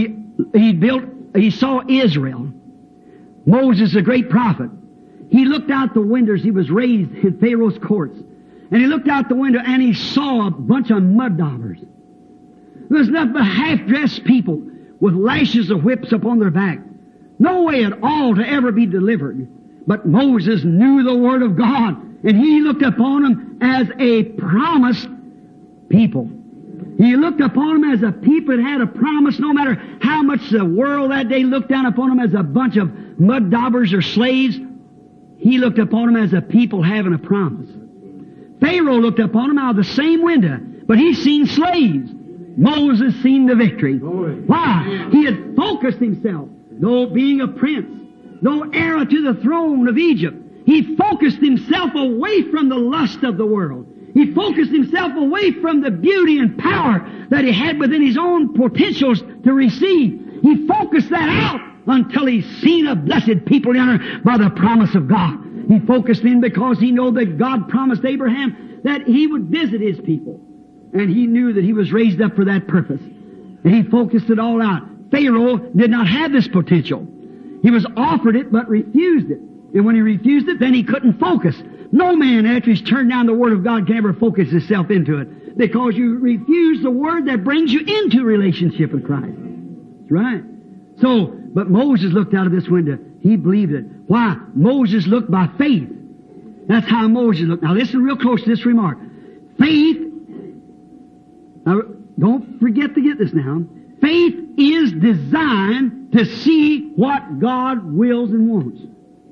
he saw Israel. Moses, a great prophet. He looked out the windows. He was raised in Pharaoh's courts. And he looked out the window and he saw a bunch of mud daubers. There was nothing but half-dressed people with lashes of whips upon their back. No way at all to ever be delivered. But Moses knew the Word of God, and he looked upon them as a promised people. He looked upon them as a people that had a promise, no matter how much the world that day looked down upon them as a bunch of mud daubers or slaves. He looked upon them as a people having a promise. Pharaoh looked upon them out of the same window, but he seen slaves. Moses seen the victory. Why? He had focused himself, though being a prince, though heir to the throne of Egypt. He focused himself away from the lust of the world. He focused himself away from the beauty and power that he had within his own potentials to receive. He focused that out until he seen a blessed people in by the promise of God. He focused in because he knew that God promised Abraham that he would visit his people. And he knew that he was raised up for that purpose. And he focused it all out. Pharaoh did not have this potential. He was offered it but refused it. And when he refused it, then he couldn't focus. No man, after he's turned down the Word of God, can ever focus himself into it. Because you refuse the Word that brings you into relationship with Christ. That's right. So, but Moses looked out of this window. He believed it. Why? Moses looked by faith. That's how Moses looked. Now listen real close to this remark. Faith, now don't forget to get this now. Faith is designed to see what God wills and wants.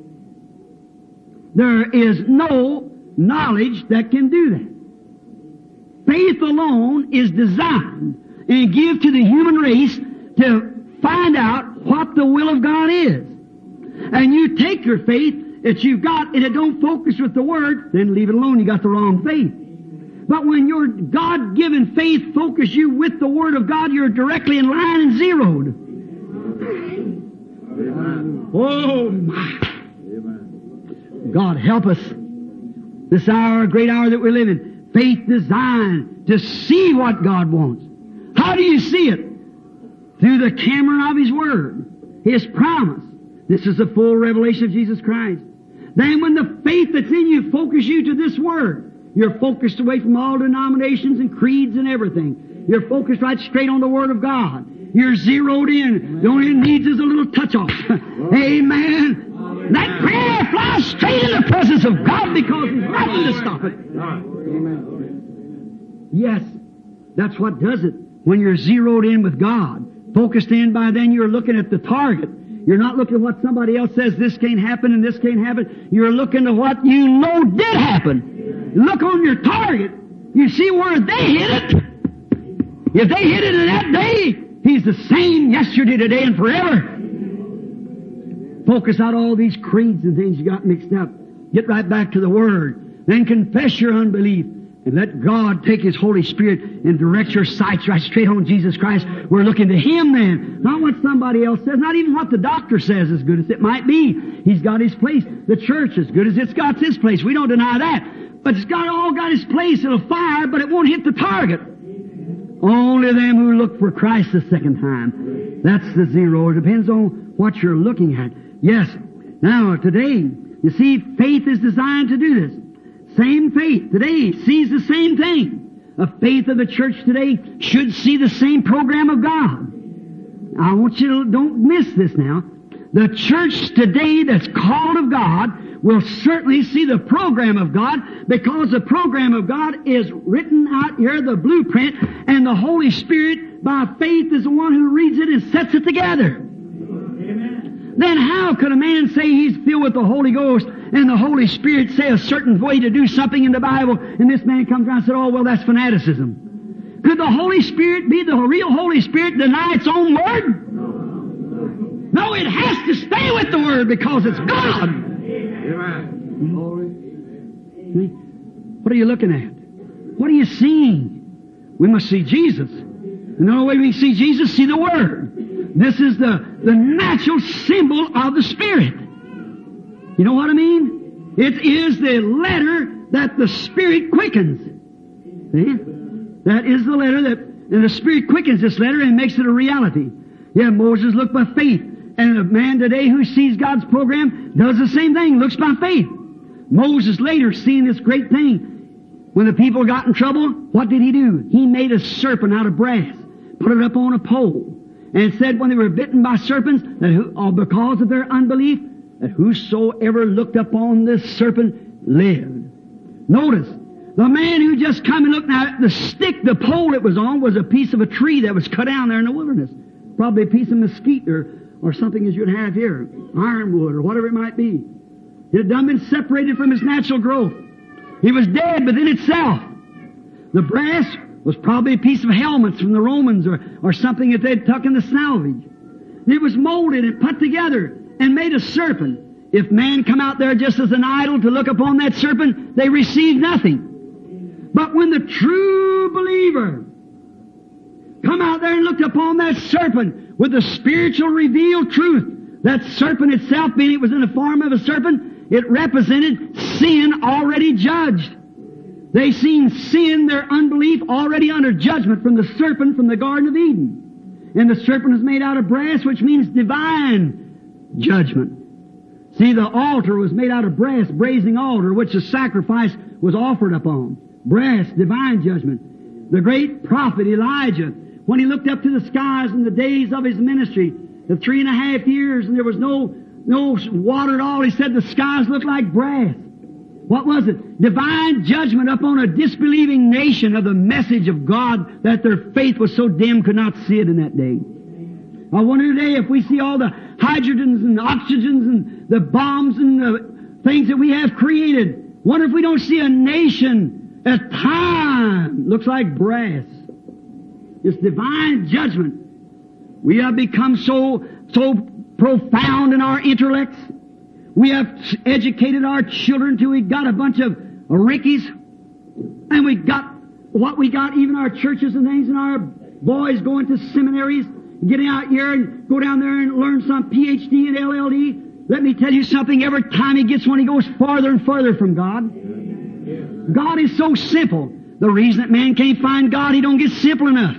There is no knowledge that can do that. Faith alone is designed and give to the human race to find out what the will of God is. And you take your faith that you've got and it don't focus with the Word, then leave it alone. You got the wrong faith. But when your God-given faith focuses you with the Word of God, you're directly in line and zeroed. Amen. Oh, my. Amen. God help us. This hour, a great hour that we live in. Faith designed to see what God wants. How do you see it? Through the camera of His Word. His promise. This is the full revelation of Jesus Christ. Then when the faith that's in you focuses you to this Word, you're focused away from all denominations and creeds and everything. You're focused right straight on the Word of God. You're zeroed in. Amen. The only thing it needs is a little touch-off. Amen. Amen. That prayer flies straight in the presence of God because He's nothing to stop it. Amen. Yes, that's what does it. When you're zeroed in with God, focused in, by then you're looking at the target. You're not looking at what somebody else says, this can't happen and this can't happen. You're looking at what you know did happen. Look on your target. You see where they hit it. If they hit it in that day, He's the same yesterday, today, and forever. Focus out all these creeds and things you got mixed up. Get right back to the Word. Then confess your unbelief. And let God take His Holy Spirit and direct your sights right straight on Jesus Christ. We're looking to Him then. Not what somebody else says. Not even what the doctor says, as good as it might be. He's got His place. The church, as good as it's got its place. We don't deny that. But it's all got its place. It'll fire, but it won't hit the target. Only them who look for Christ the second time. That's the zero. It depends on what you're looking at. Yes. Now, today, you see, faith is designed to do this. Same faith today sees the same thing. The faith of the church today should see the same program of God. I want you to don't miss this now. The church today that's called of God will certainly see the program of God because the program of God is written out here, the blueprint, and the Holy Spirit by faith is the one who reads it and sets it together. Amen. Then how could a man say he's filled with the Holy Ghost and the Holy Spirit say a certain way to do something in the Bible, and this man comes around and said, oh, well, that's fanaticism. Could the Holy Spirit be the real Holy Spirit deny its own Word? No, it has to stay with the Word because it's God. Amen. What are you looking at? What are you seeing? We must see Jesus. And the only way we see Jesus, see the Word. This is the natural symbol of the Spirit. You know what I mean? It is the letter that the Spirit quickens. See? That is the letter and the Spirit quickens this letter and makes it a reality. Yeah, Moses looked by faith. And a man today who sees God's program does the same thing, looks by faith. Moses later, seeing this great thing, when the people got in trouble, what did he do? He made a serpent out of brass, put it up on a pole, and said when they were bitten by serpents, that because of their unbelief, that whosoever looked upon this serpent lived. Notice, the man who just come and looked, now the stick, the pole it was on, was a piece of a tree that was cut down there in the wilderness. Probably a piece of mesquite or something as you'd have here, ironwood or whatever it might be. It had done been separated from its natural growth. He was dead within itself. The brass was probably a piece of helmets from the Romans or something that they'd tuck in the salvage. It was molded and put together and made a serpent. If man come out there just as an idol to look upon that serpent, they receive nothing. But when the true believer come out there and looked upon that serpent with the spiritual revealed truth That serpent itself, being it was in the form of a serpent, it represented sin already judged. They seen sin, their unbelief, already under judgment from the serpent from the Garden of Eden. And the serpent was made out of brass, which means divine judgment. See, the altar was made out of brass, brazen altar, which the sacrifice was offered upon. Brass, divine judgment. The great prophet Elijah, when he looked up to the skies in the days of his ministry, the 3.5 years, and there was no water at all, he said the skies looked like brass. What was it? Divine judgment upon a disbelieving nation of the message of God, that their faith was so dim could not see it in that day. I wonder today if we see all the hydrogens and oxygens and the bombs and the things that we have created. Wonder if we don't see a nation at time looks like brass. It's divine judgment. We have become so profound in our intellects. We have educated our children till we got a bunch of rickies, and we got what we got, even our churches and things, and our boys going to seminaries, getting out here and go down there and learn some PhD and LLD. Let me tell you something, every time he gets one, he goes farther and farther from God. God is so simple. The reason that man can't find God, he don't get simple enough.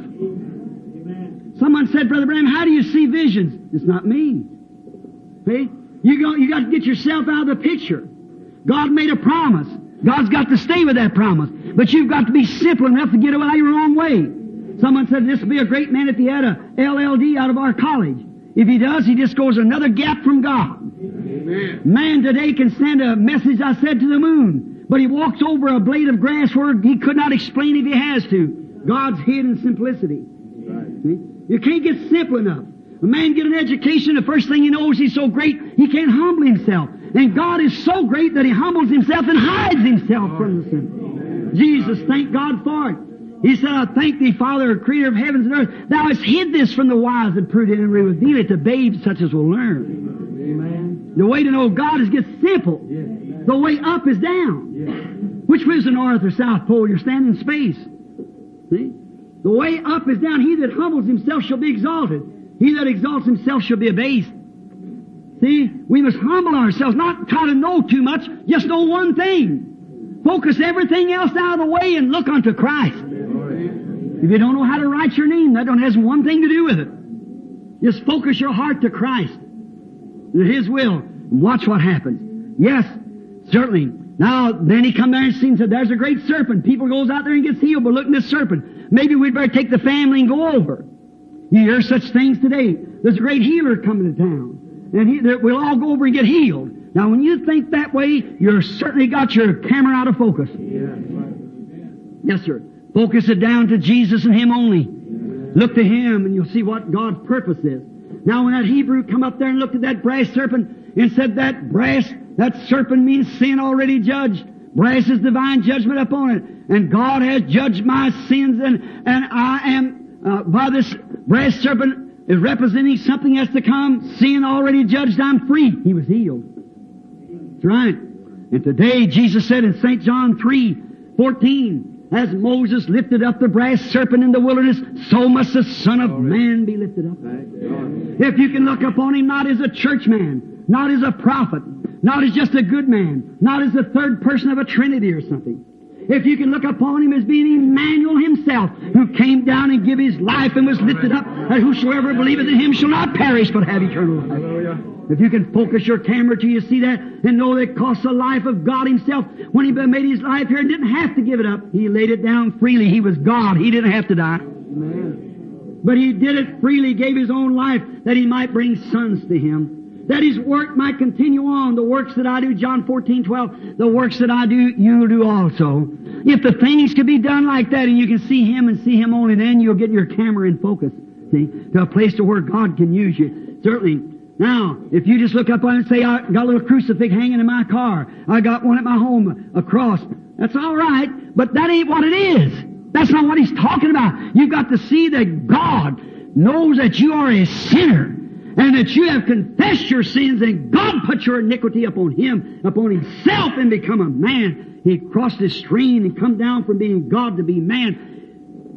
Someone said, Brother Branham, how do you see visions? It's not me. Okay? You got to get yourself out of the picture. God made a promise. God's got to stay with that promise. But you've got to be simple enough to get out of your own way. Someone said this would be a great man if he had a LLD out of our college. If he does, he just goes another gap from God. Amen. Man today can send a message, I said, to the moon, but he walks over a blade of grass where he could not explain if he has to. God's hidden simplicity. Right. You can't get simple enough. A man get an education, the first thing he knows he's so great, he can't humble himself. And God is so great that he humbles himself and hides himself from the sin. Jesus, thank God for it. He said, I thank thee, Father, creator of heavens and earth. Thou hast hid this from the wise and prudent and reveal it to babes such as will learn. Amen. The way to know God is get simple. Yes. The way up is down. Yes. Which way is the north or south pole? You're standing in space. See? The way up is down. He that humbles himself shall be exalted. He that exalts himself shall be abased. See, we must humble ourselves, not try to know too much, just know one thing. Focus everything else out of the way and look unto Christ. If you don't know how to write your name, that has one thing to do with it. Just focus your heart to Christ, to His will, and watch what happens. Yes, certainly. Now, then he come there and said, there's a great serpent. People goes out there and gets healed, but look at this serpent. Maybe we'd better take the family and go over. You hear such things today. There's a great healer coming to town, and we'll all go over and get healed. Now, when you think that way, you've certainly got your camera out of focus. Yes, sir. Focus it down to Jesus and Him only. Look to Him, and you'll see what God's purpose is. Now, when that Hebrew come up there and looked at that brass serpent and said that serpent means sin already judged. Brass is divine judgment upon it. And God has judged my sins, and I am by this brass serpent is representing something that's to come. Sin already judged, I'm free. He was healed. That's right. And today Jesus said in St. John 3:14, as Moses lifted up the brass serpent in the wilderness, so must the Son of Man be lifted up. If you can look upon Him not as a churchman, not as a prophet, not as just a good man, not as the third person of a Trinity or something. If you can look upon Him as being Emmanuel Himself, who came down and gave His life and was lifted up, that whosoever believeth in Him shall not perish but have eternal life. If you can focus your camera till you see that and know that it costs the life of God Himself. When He made His life here and didn't have to give it up, He laid it down freely. He was God. He didn't have to die. Amen. But He did it freely, gave His own life that He might bring sons to Him. That His work might continue on. The works that I do, John 14:12, the works that I do, you'll do also. If the things could be done like that and you can see Him and see Him only, then you'll get your camera in focus. See? To a place to where God can use you. Certainly. Now, if you just look up on it and say, I got a little crucifix hanging in my car. I got one at my home, a cross. That's all right, but that ain't what it is. That's not what He's talking about. You've got to see that God knows that you are a sinner. And that you have confessed your sins, and God put your iniquity upon Him, upon Himself, and become a man. He crossed His stream and come down from being God to be man.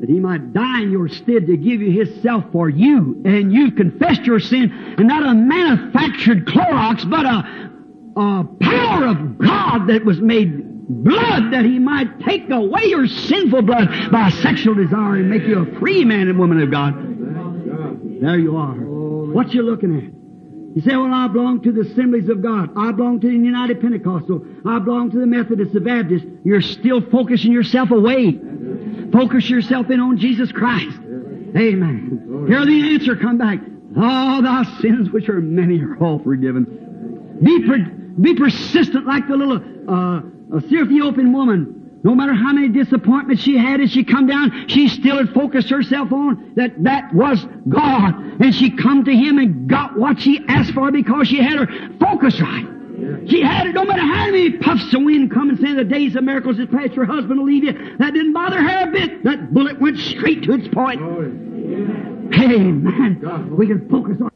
that He might die in your stead to give you His self for you. And you've confessed your sin, and not a manufactured Clorox, but a power of God that was made blood, that He might take away your sinful blood by a sexual desire and make you a free man and woman of God. There you are. What you looking at? You say, well, I belong to the Assemblies of God. I belong to the United Pentecostal. I belong to the Methodists, the Baptists. You're still focusing yourself away. Focus yourself in on Jesus Christ. Amen. Hear the answer come back. All thy sins, which are many, are all forgiven. Be persistent like the little Ethiopian woman. No matter how many disappointments she had as she come down, she still had focused herself on that was God. And she come to Him and got what she asked for because she had her focus right. She had it, no matter how many puffs of wind come and say the days of miracles is past, your husband will leave you. That didn't bother her a bit. That bullet went straight to its point. Amen. We can focus on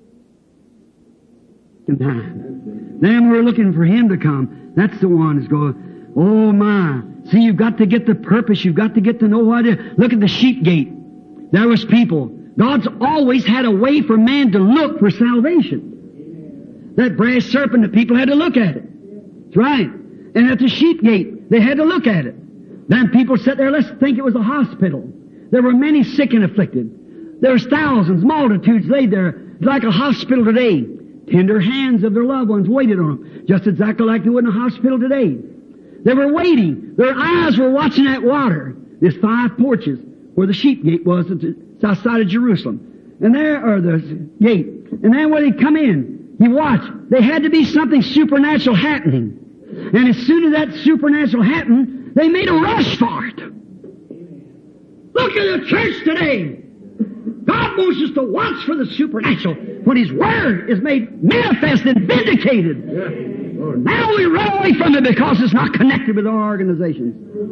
time. Then we're looking for Him to come. That's the one that's going, oh my. See, you've got to get the purpose. You've got to get to know what it is. Look at the sheep gate. There was people. God's always had a way for man to look for salvation. That brass serpent, the people had to look at it. That's right. And at the sheep gate, they had to look at it. Then people sat there, let's think it was a hospital. There were many sick and afflicted. There was thousands, multitudes laid there. It's like a hospital today. Tender hands of their loved ones waited on them. Just exactly like they would in a hospital today. They were waiting. Their eyes were watching that water. There's 5 porches where the sheep gate was at the south side of Jerusalem. And there are the gate. And then when they come in, you watch. There had to be something supernatural happening. And as soon as that supernatural happened, they made a rush for it. Look at the church today. God wants us to watch for the supernatural when His Word is made manifest and vindicated. Now we run away from it because it's not connected with our organizations.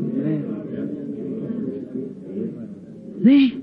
See?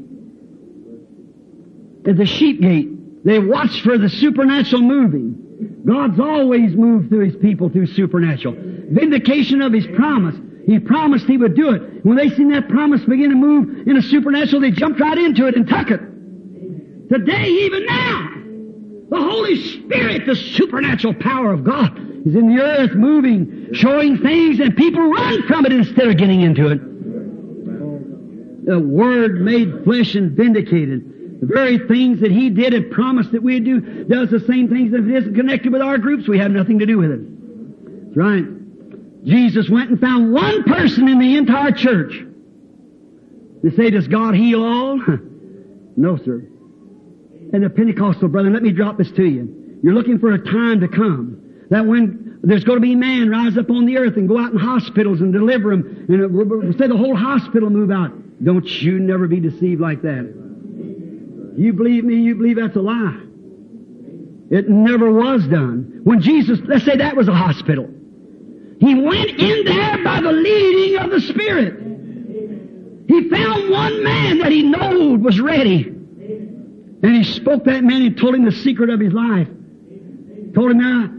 At the sheep gate, they watch for the supernatural moving. God's always moved through His people through supernatural. Vindication of His promise. He promised He would do it. When they seen that promise begin to move in a supernatural, they jumped right into it and took it. Today, even now, the Holy Spirit, the supernatural power of God, is in the earth moving, showing things, and people run from it instead of getting into it. The Word made flesh and vindicated. The very things that He did and promised that we'd do does the same things. If it isn't connected with our groups, we have nothing to do with it. That's right. Jesus went and found one person in the entire church. They say, does God heal all? No, sir. And the Pentecostal brethren, let me drop this to you. You're looking for a time to come that when there's going to be man rise up on the earth and go out in hospitals and deliver them, and say the whole hospital move out. Don't you never be deceived like that. You believe me, you believe that's a lie. It never was done. When Jesus, let's say that was a hospital. He went in there by the leading of the Spirit. He found one man that he knowed was ready. And he spoke to that man and told him the secret of his life. Told him now,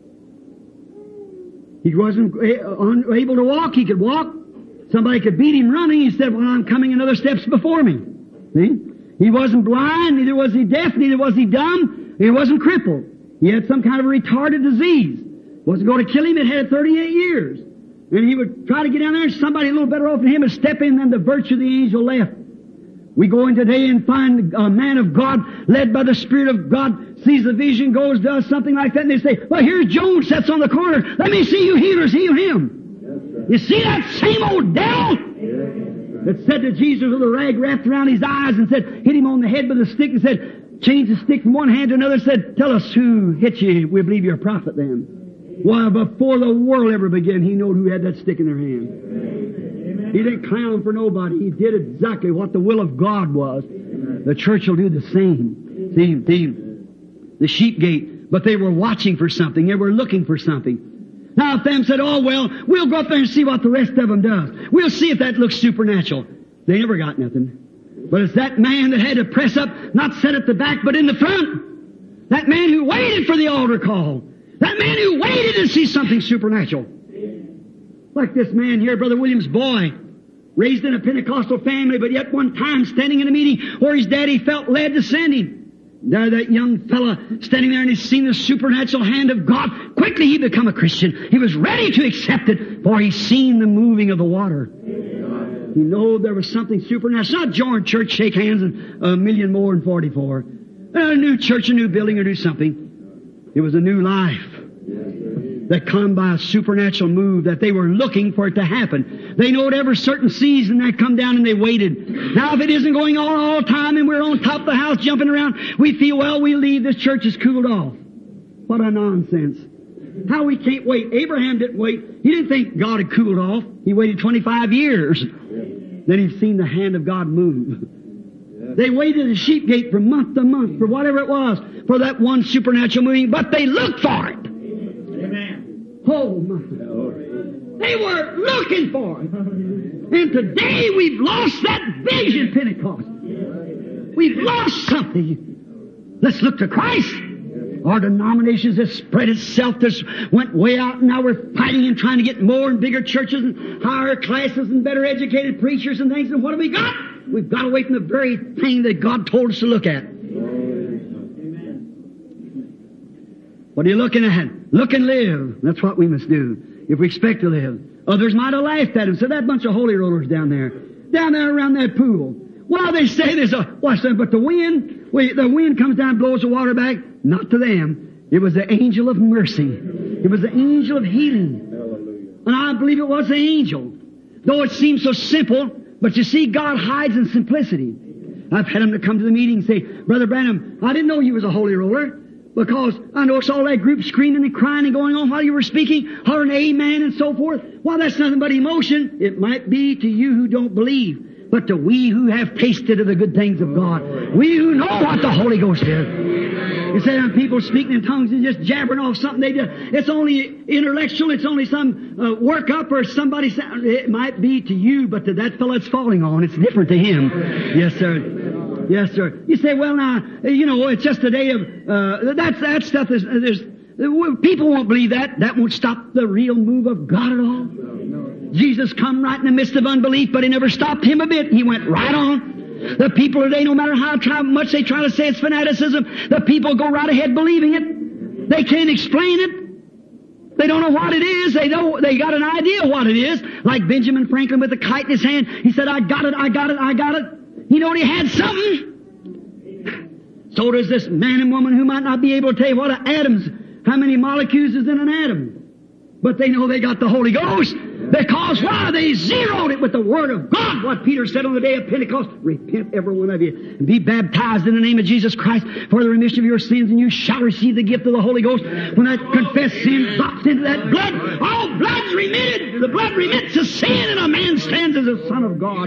he wasn't able to walk. He could walk. Somebody could beat him running. He said, well, I'm coming another steps before me. See? He wasn't blind, neither was he deaf, neither was he dumb, he wasn't crippled. He had some kind of a retarded disease. Wasn't going to kill him. It had 38 years. And he would try to get down there, and somebody a little better off than him would step in, and the virtue of the angel left. We go in today and find a man of God, led by the Spirit of God, sees the vision, goes, does something like that, and they say, well, here's Jones, sits on the corner. Let me see you healers heal him. You see that same old devil that said to Jesus with a rag wrapped around his eyes and said, hit him on the head with a stick and said, change the stick from one hand to another, said, tell us who hit you. We believe you're a prophet then. Why, before the world ever began, He knew who had that stick in their hand. Amen. He didn't clown for nobody. He did exactly what the will of God was. Amen. The church will do the same. See, the sheep gate. But they were watching for something. They were looking for something. Now, if them said, oh, well, we'll go up there and see what the rest of them does. We'll see if that looks supernatural. They never got nothing. But it's that man that had to press up, not sit at the back, but in the front. That man who waited for the altar call. That man who waited to see something supernatural. Like this man here, Brother William's boy. Raised in a Pentecostal family, but yet one time standing in a meeting where his daddy felt led to send him. There that young fella standing there and he's seen the supernatural hand of God. Quickly he become a Christian. He was ready to accept it, for he's seen the moving of the water. He knew there was something supernatural. Not join church, shake hands, and a million more in 44. A new church, a new building, or do something. It was a new life that come by a supernatural move that they were looking for it to happen. They knowed every certain season that come down and they waited. Now if it isn't going on all the time and we're on top of the house jumping around, we feel, well, we leave, this church is cooled off. What a nonsense. How we can't wait. Abraham didn't wait. He didn't think God had cooled off. He waited 25 years. Then he's seen the hand of God move. They waited at the sheep gate from month to month for whatever it was, for that one supernatural moving, but they looked for it. Oh my. They were looking for it. And today we've lost that vision, Pentecost. We've lost something. Let's look to Christ. Our denominations have spread itself, just went way out, and now we're fighting and trying to get more and bigger churches and higher classes and better educated preachers and things. And what have we got? We've got away from the very thing that God told us to look at. What are you looking at? Look and live. That's what we must do if we expect to live. Others might have laughed at him. Said, that bunch of holy rollers down there around that pool. Well, they say there's but the wind comes down and blows the water back. Not to them. It was the angel of mercy. It was the angel of healing. And I believe it was the angel. Though it seems so simple, but you see, God hides in simplicity. I've had them to come to the meeting and say, Brother Branham, I didn't know you was a holy roller. Because I noticed all that group screaming and crying and going on while you were speaking, hollering amen and so forth. Well, that's nothing but emotion. It might be to you who don't believe, but to we who have tasted of the good things of God. We who know what the Holy Ghost is. You say, people speaking in tongues and just jabbering off something they do. It's only intellectual. It's only some workup or somebody saying, it might be to you, but to that fellow it's falling on, it's different to him. Yes, sir. Yes, sir. You say, well, now, it's just a day of, that stuff there's people won't believe that. That won't stop the real move of God at all. Jesus come right in the midst of unbelief, but he never stopped him a bit. He went right on. The people today, no matter how much they try to say it's fanaticism, the people go right ahead believing it. They can't explain it. They don't know what it is. They got an idea what it is. Like Benjamin Franklin with the kite in his hand. He said, I got it. He knowed he had something. So does this man and woman who might not be able to tell you what an atom's, how many molecules is in an atom. But they know they got the Holy Ghost. Because why? They zeroed it with the Word of God. What Peter said on the day of Pentecost, repent every one of you and be baptized in the name of Jesus Christ for the remission of your sins, and you shall receive the gift of the Holy Ghost. When that confessed sin drops into that blood, all blood's remitted. The blood remits the sin, and a man stands as a son of God.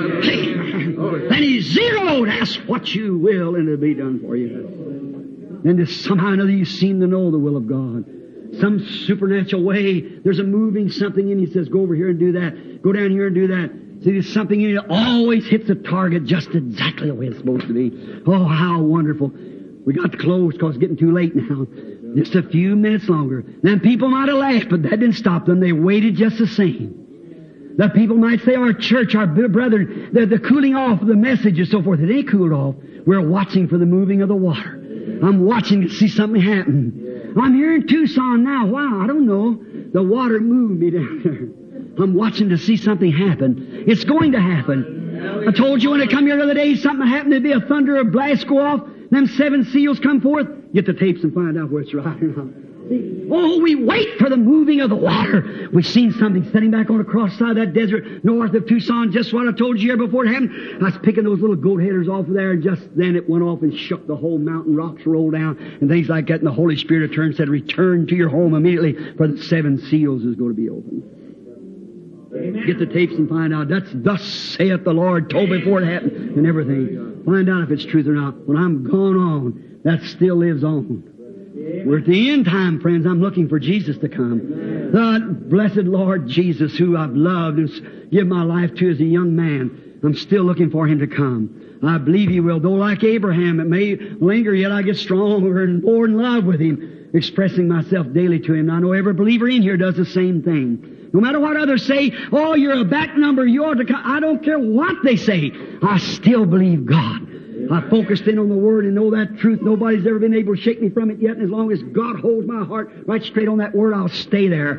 Then he zeroed, ask what you will, and it'll be done for you. Then somehow or another you seem to know the will of God. Some supernatural way, there's a moving something in you. He says, go over here and do that. Go down here and do that. See, there's something in you that always hits the target just exactly the way it's supposed to be. Oh, how wonderful. We got to close because it's getting too late now. Just a few minutes longer. Then people might have laughed, but that didn't stop them. They waited just the same. The people might say, our church, our brethren, the cooling off of the message and so forth. It ain't cooled off. We're watching for the moving of the water. I'm watching to see something happen. I'm here in Tucson now. Wow, I don't know. The water moved me down there. I'm watching to see something happen. It's going to happen. I told you when I come here the other day, something happened. There'd be a thunder, a blast go off. Them 7 seals come forth. Get the tapes and find out where it's right or not. Oh, we wait for the moving of the water. We've seen something setting back on the cross side of that desert north of Tucson, just what I told you here before it happened. I was picking those little goat headers off of there, and just then it went off and shook the whole mountain. Rocks rolled down and things like that. And the Holy Spirit turned and said, return to your home immediately, for the 7 seals is going to be opened. Amen. Get the tapes and find out. That's thus saith the Lord, told before it happened and everything. Find out if it's truth or not. When I'm gone on, that still lives on. We're at the end time, friends. I'm looking for Jesus to come. The blessed Lord Jesus, who I've loved and given my life to as a young man, I'm still looking for Him to come. I believe He will. Though like Abraham, it may linger, yet I get stronger and more in love with Him, expressing myself daily to Him. I know every believer in here does the same thing. No matter what others say, oh, you're a back number, you're to come. I don't care what they say. I still believe God. I focused in on the Word and know that truth. Nobody's ever been able to shake me from it yet. And as long as God holds my heart right straight on that Word, I'll stay there.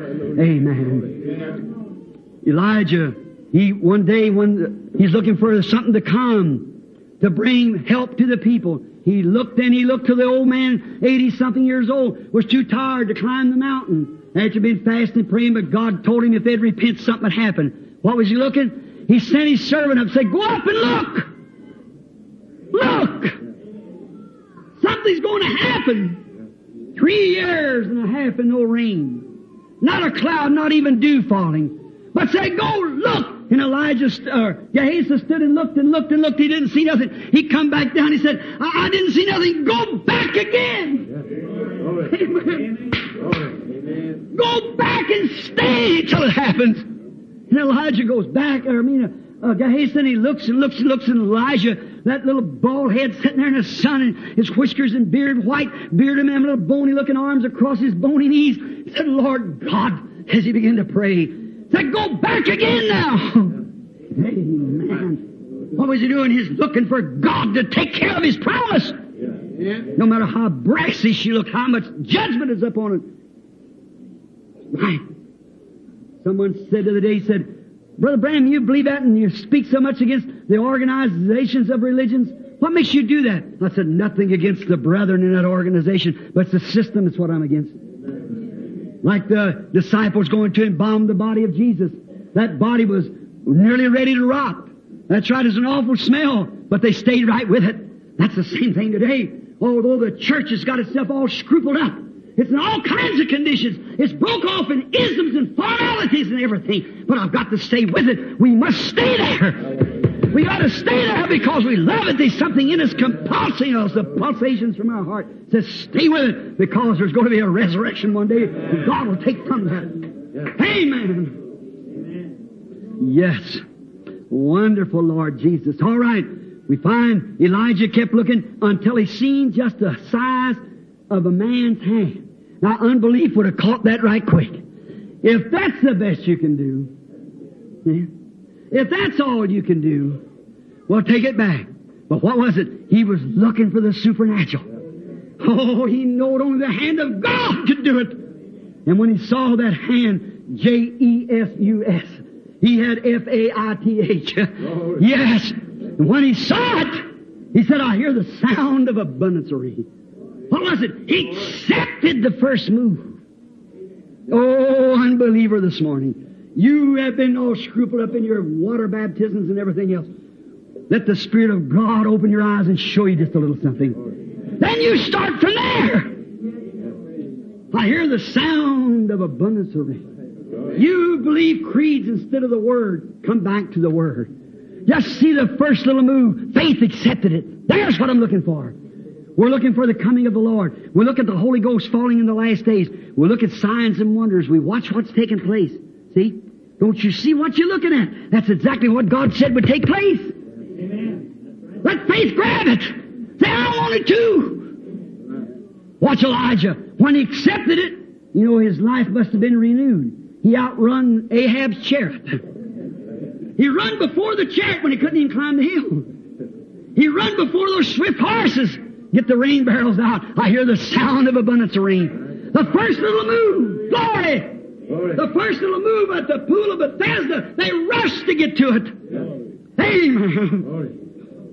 Amen. Elijah, one day when he's looking for something to come, to bring help to the people, he looked to the old man, 80-something years old, was too tired to climb the mountain after being fasting and praying, but God told him if they'd repent, something would happen. What was he looking? He sent his servant up and said, go up and look! Look! Something's going to happen. 3 years and a half and no rain. Not a cloud, not even dew falling. But said, go look! And Gehazi stood and looked and looked and looked. He didn't see nothing. He come back down. He said, I didn't see nothing. Go back again. Amen. Go back and stay till it happens. And Elijah goes back. Gehazi, and he looks and looks and looks, and Elijah, that little bald head sitting there in the sun, and his whiskers and beard, white beard, and them little bony looking arms across his bony knees. He said, Lord God, as he began to pray, said, go back again now. Amen. What was he doing? He's looking for God to take care of His promise. Yeah. No matter how brassy she looked, how much judgment is upon it. Right. Someone said the other day, said, Brother Branham, you believe that and you speak so much against the organizations of religions? What makes you do that? I said, nothing against the brethren in that organization, but it's the system that's what I'm against. Like the disciples going to embalm the body of Jesus. That body was nearly ready to rot. That's right, it's an awful smell, but they stayed right with it. That's the same thing today. Although the church has got itself all scrupled up, it's in all kinds of conditions. It's broke off in isms and formalities and everything. But I've got to stay with it. We must stay there. We got to stay there because we love it. There's something in us compulsing us. The pulsations from our heart says stay with it because there's going to be a resurrection one day and God will take from that. Amen. Yes. Wonderful Lord Jesus. All right. We find Elijah kept looking until he seen just the size of a man's hand. Now, unbelief would have caught that right quick. If that's the best you can do, if that's all you can do, well, take it back. But what was it? He was looking for the supernatural. Oh, he knew only the hand of God could do it. And when he saw that hand, J-E-S-U-S, he had F-A-I-T-H. Oh, yes. And when he saw it, he said, I hear the sound of abundance of rain. What was it? He accepted the first move. Oh, unbeliever this morning. You have been all scrupled up in your water baptisms and everything else. Let the Spirit of God open your eyes and show you just a little something. Then you start from there. I hear the sound of abundance of rain. You believe creeds instead of the Word. Come back to the Word. Just see the first little move. Faith accepted it. There's what I'm looking for. We're looking for the coming of the Lord. We look at the Holy Ghost falling in the last days. We look at signs and wonders. We watch what's taking place. See? Don't you see what you're looking at? That's exactly what God said would take place. Amen. Let faith grab it. Say, I want it too. Watch Elijah. When he accepted it, you know, his life must have been renewed. He outrun Ahab's chariot. He run before the chariot when he couldn't even climb the hill. He run before those swift horses. Get the rain barrels out. I hear the sound of abundance of rain. The first little move. Glory! The first little move at the pool of Bethesda. They rushed to get to it. Amen.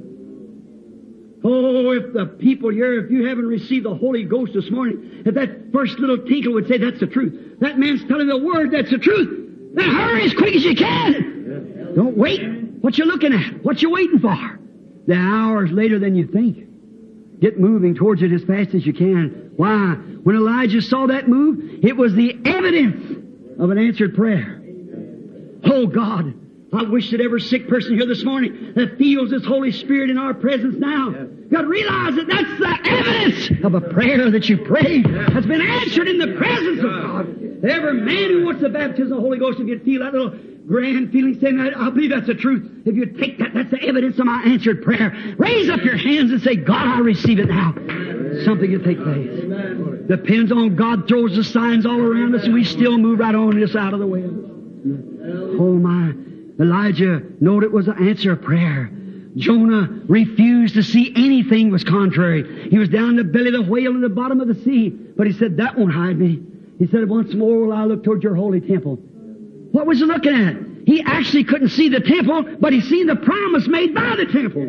Oh, if the people here, if you haven't received the Holy Ghost this morning, if that first little tinkle would say that's the truth. That man's telling the Word, that's the truth. Then hurry as quick as you can. Don't wait. What you looking at? What you waiting for? The hour's later than you think. Get moving towards it as fast as you can. Why? When Elijah saw that move, it was the evidence of an answered prayer. Oh God, I wish that every sick person here this morning that feels this Holy Spirit in our presence now, got to realize that that's the evidence of a prayer that you prayed has been answered in the presence of God. Every man who wants the baptism of the Holy Ghost, if you feel that little grand feeling saying that, I believe that's the truth. If you take that, that's the evidence of my answered prayer. Raise up your hands and say, God, I receive it now. Something will take place. Depends on God throws the signs all around us and we still move right on this out of the way. Oh my. Elijah knowed it was an answer of prayer. Jonah refused to see anything was contrary. He was down in the belly of the whale in the bottom of the sea. But he said, that won't hide me. He said, once more will I look toward your holy temple. What was he looking at? He actually couldn't see the temple, but he seen the promise made by the temple.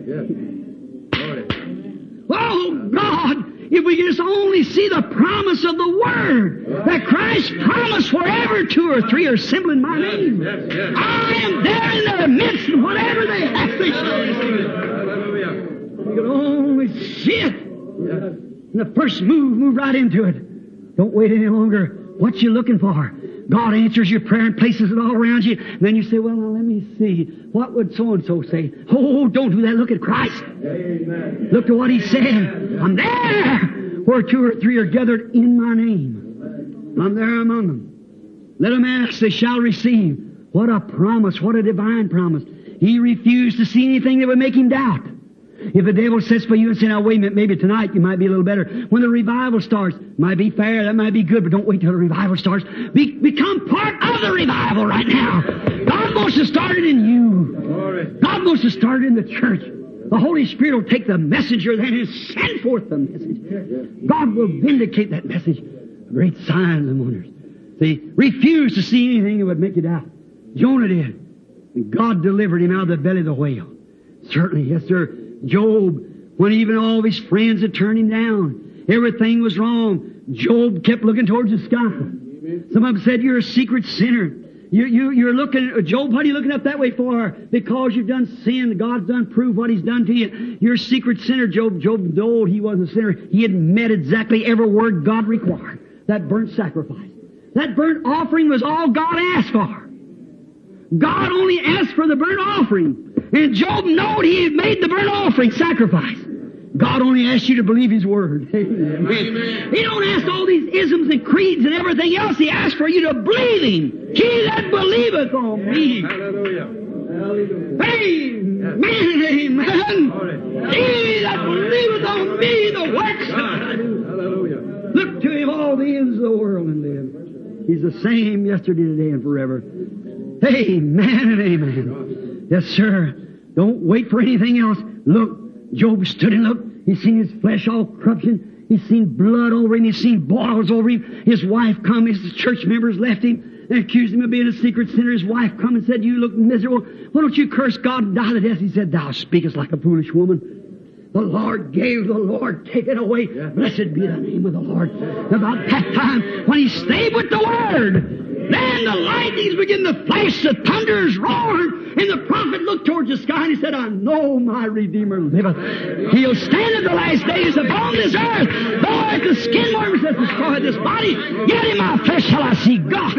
Oh God! If we could just only see the promise of the Word, that Christ promised wherever two or three are assembled in my name, I am there in their midst, and whatever they ask, they shall receive. We could only see it. And the first move right into it. Don't wait any longer. What you looking for? God answers your prayer and places it all around you. And then you say, well, now let me see. What would so-and-so say? Oh, don't do that. Look at Christ. Amen. Look to what He said. I'm there where two or three are gathered in my name. I'm there among them. Let them ask, they shall receive. What a promise. What a divine promise. He refused to see anything that would make him doubt. If the devil says for you and say, now wait a minute, maybe tonight you might be a little better. When the revival starts, might be fair, that might be good, but don't wait till the revival starts. Become part of the revival right now. God wants to start it in you. God wants to start it in the church. The Holy Spirit will take the messenger then and send forth the message. God will vindicate that message. Great signs and wonders. See, refuse to see anything that would make you doubt. Jonah did. And God delivered him out of the belly of the whale. Certainly, yes, sir. Job, when even all of his friends had turned him down, everything was wrong, Job kept looking towards the sky. Some of them said, you're a secret sinner. You're looking at Job, what are you looking up that way for? Because you've done sin. God's done prove what He's done to you. You're a secret sinner, Job. Job told he wasn't a sinner. He had met exactly every word God required. That burnt sacrifice. That burnt offering was all God asked for. God only asked for the burnt offering. And Job knowed he had made the burnt offering sacrifice. God only asks you to believe His Word. Amen. He don't ask all these isms and creeds and everything else. He asks for you to believe Him. He that believeth on me. Hallelujah. Amen. Amen. He that believeth on me, the works that I do. Hallelujah. Look to Him all the ends of the world and live. He's the same yesterday, today, and forever. Amen and amen. Yes, sir. Don't wait for anything else. Look, Job stood and looked. He's seen his flesh all corruption. He's seen blood over him. He's seen boils over him. His wife come. His church members left him and accused him of being a secret sinner. His wife come and said, you look miserable. Why don't you curse God and die to death? He said, thou speakest like a foolish woman. The Lord gave, the Lord take it away. Blessed be the name of the Lord. About that time, when he stayed with the Word, then the lightnings begin to flash, the thunders roared, and the prophet looked towards the sky and he said, I know my Redeemer liveth. He'll stand in the last days upon this earth. Though as the skin worms that destroy this body, yet in my flesh shall I see God.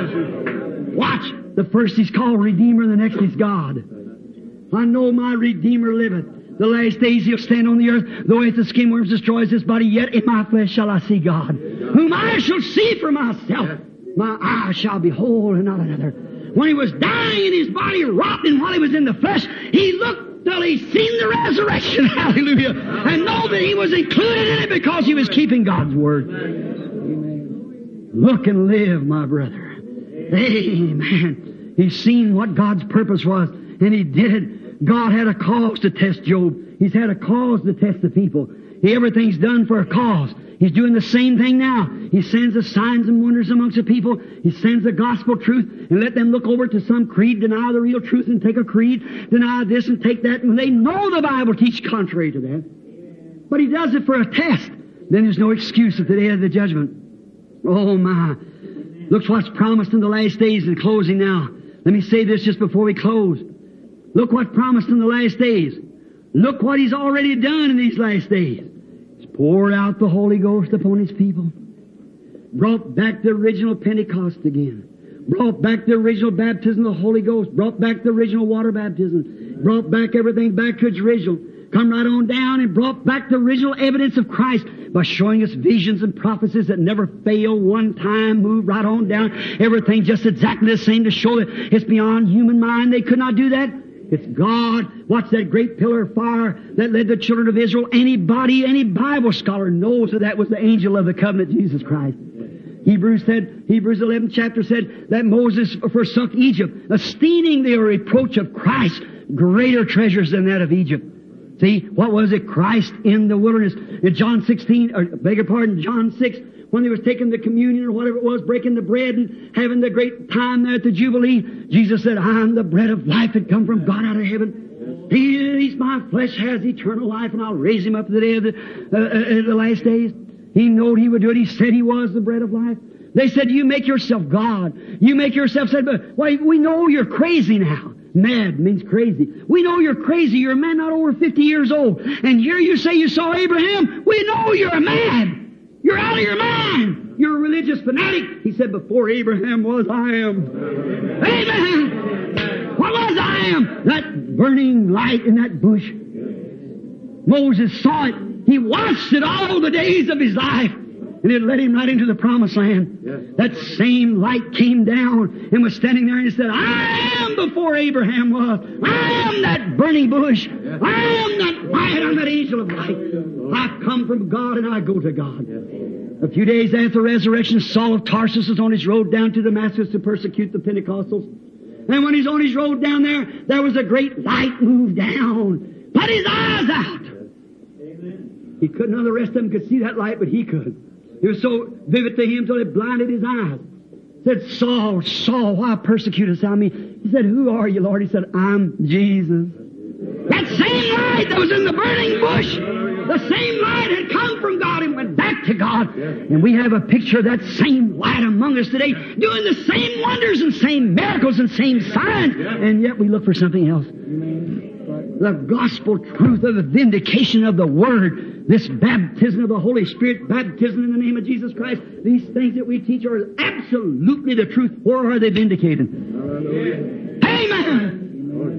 Watch. The first he's called Redeemer, the next he's God. I know my Redeemer liveth. The last days he'll stand on the earth. Though as the skin worms destroys this body, yet in my flesh shall I see God, whom I shall see for myself. My eyes shall behold and not another. When he was dying in his body, rotting while he was in the flesh, he looked till he seen the resurrection. Hallelujah. And know that he was included in it because he was keeping God's Word. Amen. Look and live, my brother. Amen. He's seen what God's purpose was, and he did it. God had a cause to test Job. He's had a cause to test the people. Everything's done for a cause. He's doing the same thing now. He sends the signs and wonders amongst the people. He sends the gospel truth and let them look over to some creed, deny the real truth and take a creed, deny this and take that. And they know the Bible teaches contrary to that. But he does it for a test. Then there's no excuse at the day of the judgment. Oh my. Look what's promised in the last days in closing now. Let me say this just before we close. Look what's promised in the last days. Look what He's already done in these last days. Poured out the Holy Ghost upon His people. Brought back the original Pentecost again. Brought back the original baptism of the Holy Ghost. Brought back the original water baptism. Brought back everything back to its original. Come right on down and brought back the original evidence of Christ by showing us visions and prophecies that never fail one time. Move right on down. Everything just exactly the same to show that it's beyond human mind. They could not do that. It's God. What's that great pillar of fire that led the children of Israel? Anybody, any Bible scholar knows that was the angel of the covenant, Jesus Christ. Hebrews 11th chapter said that Moses forsook Egypt, esteeming the reproach of Christ greater treasures than that of Egypt. See, what was it? Christ in the wilderness. In John 6, when they was taking the communion or whatever it was, breaking the bread and having the great time there at the Jubilee, Jesus said, I am the bread of life that come from God out of heaven. He that eats my flesh has eternal life, and I'll raise him up the day of the last days. He knowed He would do it. He said He was the bread of life. They said, you make yourself God. You make yourself, but why, we know you're crazy now. Mad means crazy. We know you're crazy. You're a man not over 50 years old. And here you say you saw Abraham. We know you're mad. You're out of your mind. You're a religious fanatic. He said, before Abraham was, I am. Amen. What was I am? That burning light in that bush. Moses saw it. He watched it all the days of his life. And it led him right into the promised land. Yes. That same light came down and was standing there and he said, I am before Abraham was. I am that burning bush. Yes. I am that light. I'm that angel of light. I come from God and I go to God. Yes. A few days after resurrection, Saul of Tarsus was on his road down to Damascus to persecute the Pentecostals. And when he's on his road down there was a great light moved down. Put his eyes out. Amen. He couldn't, none of the rest of them could see that light, but he could. It was so vivid to him till it blinded his eyes. He said, Saul, Saul, why persecutest thou me? He said, who are you, Lord? He said, I'm Jesus. That same light that was in the burning bush, the same light had come from God and went back to God. And we have a picture of that same light among us today, doing the same wonders and same miracles and same signs. And yet we look for something else. The gospel truth of the vindication of the Word, this baptism of the Holy Spirit, baptism in the name of Jesus Christ, these things that we teach are absolutely the truth. Or are they vindicated? Amen!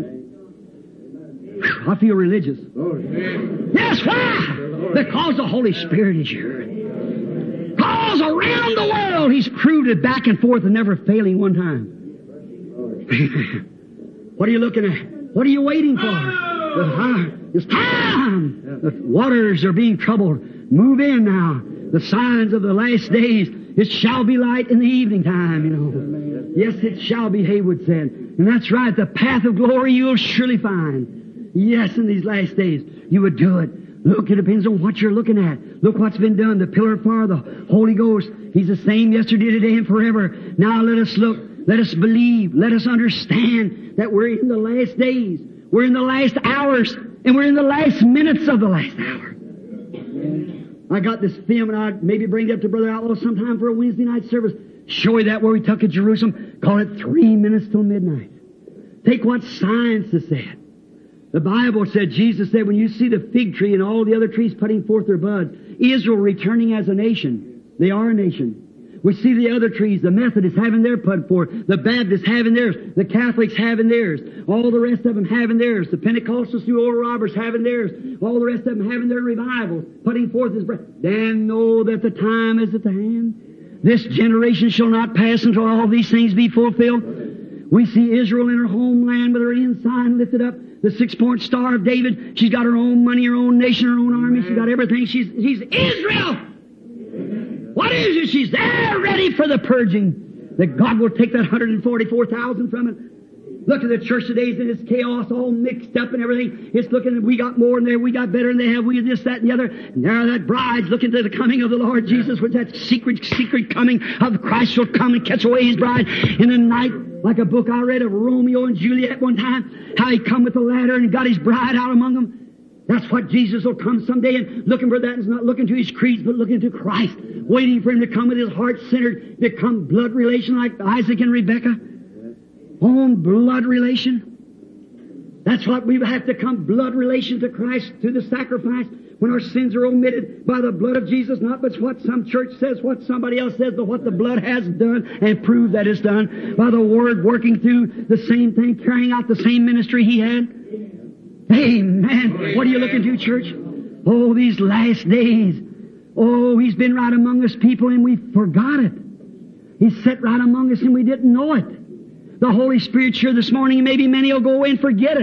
I feel religious. Yes, why? Because the Holy Spirit is here. Because around the world He's proved it back and forth and never failing one time. What are you looking at? What are you waiting for? It's time. The waters are being troubled. Move in now. The signs of the last days. It shall be light in the evening time, you know. Yes, it shall be, Haywood said. And that's right. The path of glory you'll surely find. Yes, in these last days, you would do it. Look, it depends on what you're looking at. Look what's been done. The pillar of fire, the Holy Ghost. He's the same yesterday, today, and forever. Now let us look. Let us believe. Let us understand that we're in the last days. We're in the last hours, and we're in the last minutes of the last hour. I got this film, and I'd maybe bring it up to Brother Outlaw sometime for a Wednesday night service. Show you that where we took at Jerusalem. Call it 3 minutes till midnight. Take what science has said. The Bible said, Jesus said, when you see the fig tree and all the other trees putting forth their buds, Israel returning as a nation. They are a nation. We see the other trees, the Methodists having their put forth, the Baptists having theirs, the Catholics having theirs, all the rest of them having theirs, the Pentecostals through Oral Roberts having theirs, all the rest of them having their revivals, putting forth His breath. Then know that the time is at the hand. This generation shall not pass until all these things be fulfilled. We see Israel in her homeland with her ensign lifted up, the 6-point star of David. She's got her own money, her own nation, her own army. She's got everything. She's Israel. What is it? She's there ready for the purging. That God will take that 144,000 from it. Look at the church today in its chaos, all mixed up and everything. It's looking, we got more than there, we got better than they have, we this, that, and the other. And there that bride's looking to the coming of the Lord Jesus, with that secret coming of Christ shall come and catch away His bride in the night. Like a book I read of Romeo and Juliet one time, how he come with the ladder and got his bride out among them. That's what Jesus will come someday, and looking for that is not looking to his creeds, but looking to Christ, waiting for Him to come with His heart centered, become blood relation like Isaac and Rebekah. Own blood relation. That's what we have to come, blood relation to Christ through the sacrifice. When our sins are omitted by the blood of Jesus, not but what some church says, what somebody else says, but what the blood has done and proved that it's done by the Word working through the same thing, carrying out the same ministry He had. Amen. What are you looking to, church? Oh, these last days. Oh, He's been right among us people and we forgot it. He's sat right among us and we didn't know it. The Holy Spirit's here this morning, maybe many will go away and forget it.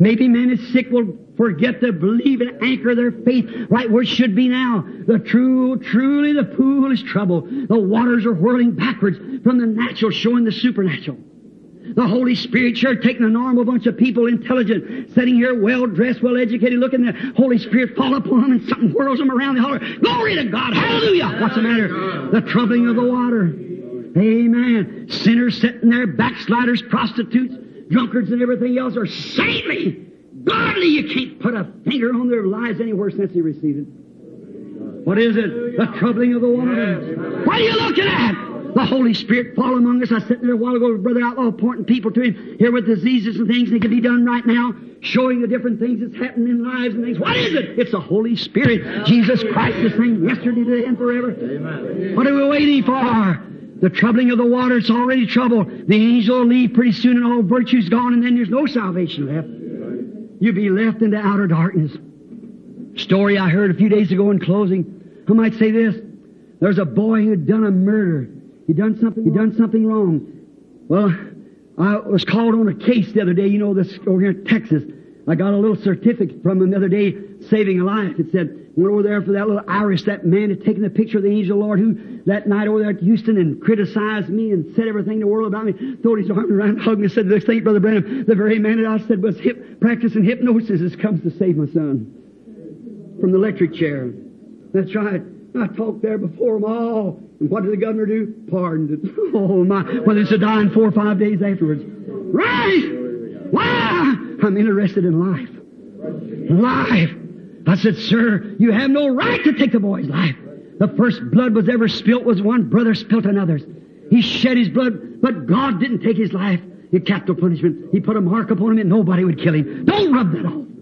Maybe men is sick will forget to believe and anchor their faith right where it should be now. Truly the pool is trouble. The waters are whirling backwards from the natural, showing the supernatural. The Holy Spirit sure taking a normal bunch of people, intelligent, sitting here well-dressed, well-educated, looking at the Holy Spirit fall upon them and something whirls them around the holler. Glory to God! Hallelujah! What's the matter? The troubling of the water. Amen. Sinners sitting there, backsliders, prostitutes, drunkards and everything else are saintly, godly. You can't put a finger on their lives anywhere since they received it. What is it? The troubling of the water. What are you looking at? The Holy Spirit fall among us. I was sitting there a while ago with Brother Outlaw pointing people to Him here with diseases and things that can be done right now, showing the different things that's happening in lives and things. What is it? It's the Holy Spirit. Jesus Christ the same yesterday, today, and forever. Amen. What are we waiting for? The troubling of the water, it's already trouble. The angel will leave pretty soon and all virtue's gone and then there's no salvation left. You'll be left into outer darkness. Story I heard a few days ago in closing. I might say this. There's a boy who had done a murder. He done something wrong. Well, I was called on a case the other day, this over here in Texas. I got a little certificate from him the other day, saving a life. It said, went over there for that little Irish, that man had taken the picture of the angel of the Lord who that night over there at Houston and criticized me and said everything in the world about me, threw his arm around, hugged me, and said, this thing, Brother Branham, the very man that I said was practicing hypnosis has comes to save my son from the electric chair. That's right. I talked there before them all. And what did the governor do? Pardoned it. Oh my. Well, it's a dying 4 or 5 days afterwards. Right! Why? I'm interested in life. Life. I said, sir, you have no right to take the boy's life. The first blood was ever spilt was one brother spilt another's. He shed his blood, but God didn't take his life in capital punishment. He put a mark upon him and nobody would kill him. Don't rub that off.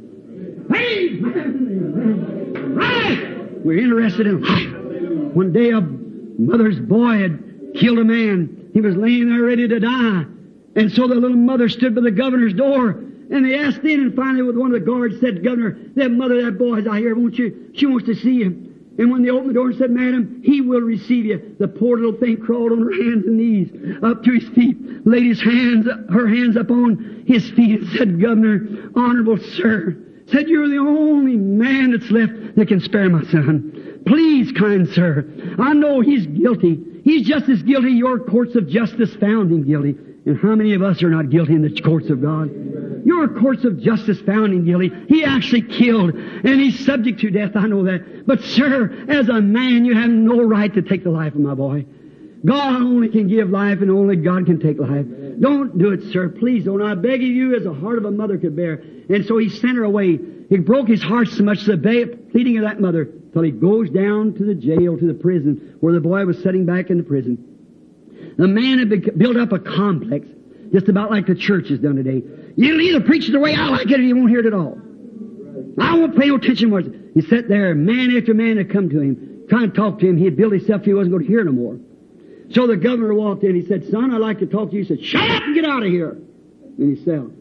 Amen. Right! We're interested in life. One day a mother's boy had killed a man. He was laying there ready to die. And so the little mother stood by the governor's door and they asked in and finally with one of the guards said, Governor, that mother, that boy is out here, won't you? She wants to see you. And when they opened the door and said, Madam, he will receive you. The poor little thing crawled on her hands and knees up to his feet, laid her hands up on his feet and said, Governor, honorable sir, said, you're the only man that's left that can spare my son. Please, kind sir, I know he's guilty. He's just as guilty. Your courts of justice found him guilty. And how many of us are not guilty in the courts of God? Your courts of justice found him guilty. He actually killed, and he's subject to death. I know that. But sir, as a man, you have no right to take the life of my boy. God only can give life, and only God can take life. Don't do it, sir. Please don't. I beg of you, as the heart of a mother could bear. And so he sent her away. He broke his heart so much, the pleading of that mother, till he goes down to the jail, to the prison, where the boy was sitting back in the prison. The man had built up a complex, just about like the church has done today. You'll either preach it the way I like it, or you won't hear it at all. I won't pay no attention to it. He sat there, man after man had come to him, trying to talk to him. He had built himself, he wasn't going to hear no more. So the governor walked in. He said, son, I'd like to talk to you. He said, shut up and get out of here. And he said,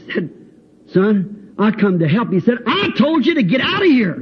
son, I come to help you. He said, I told you to get out of here.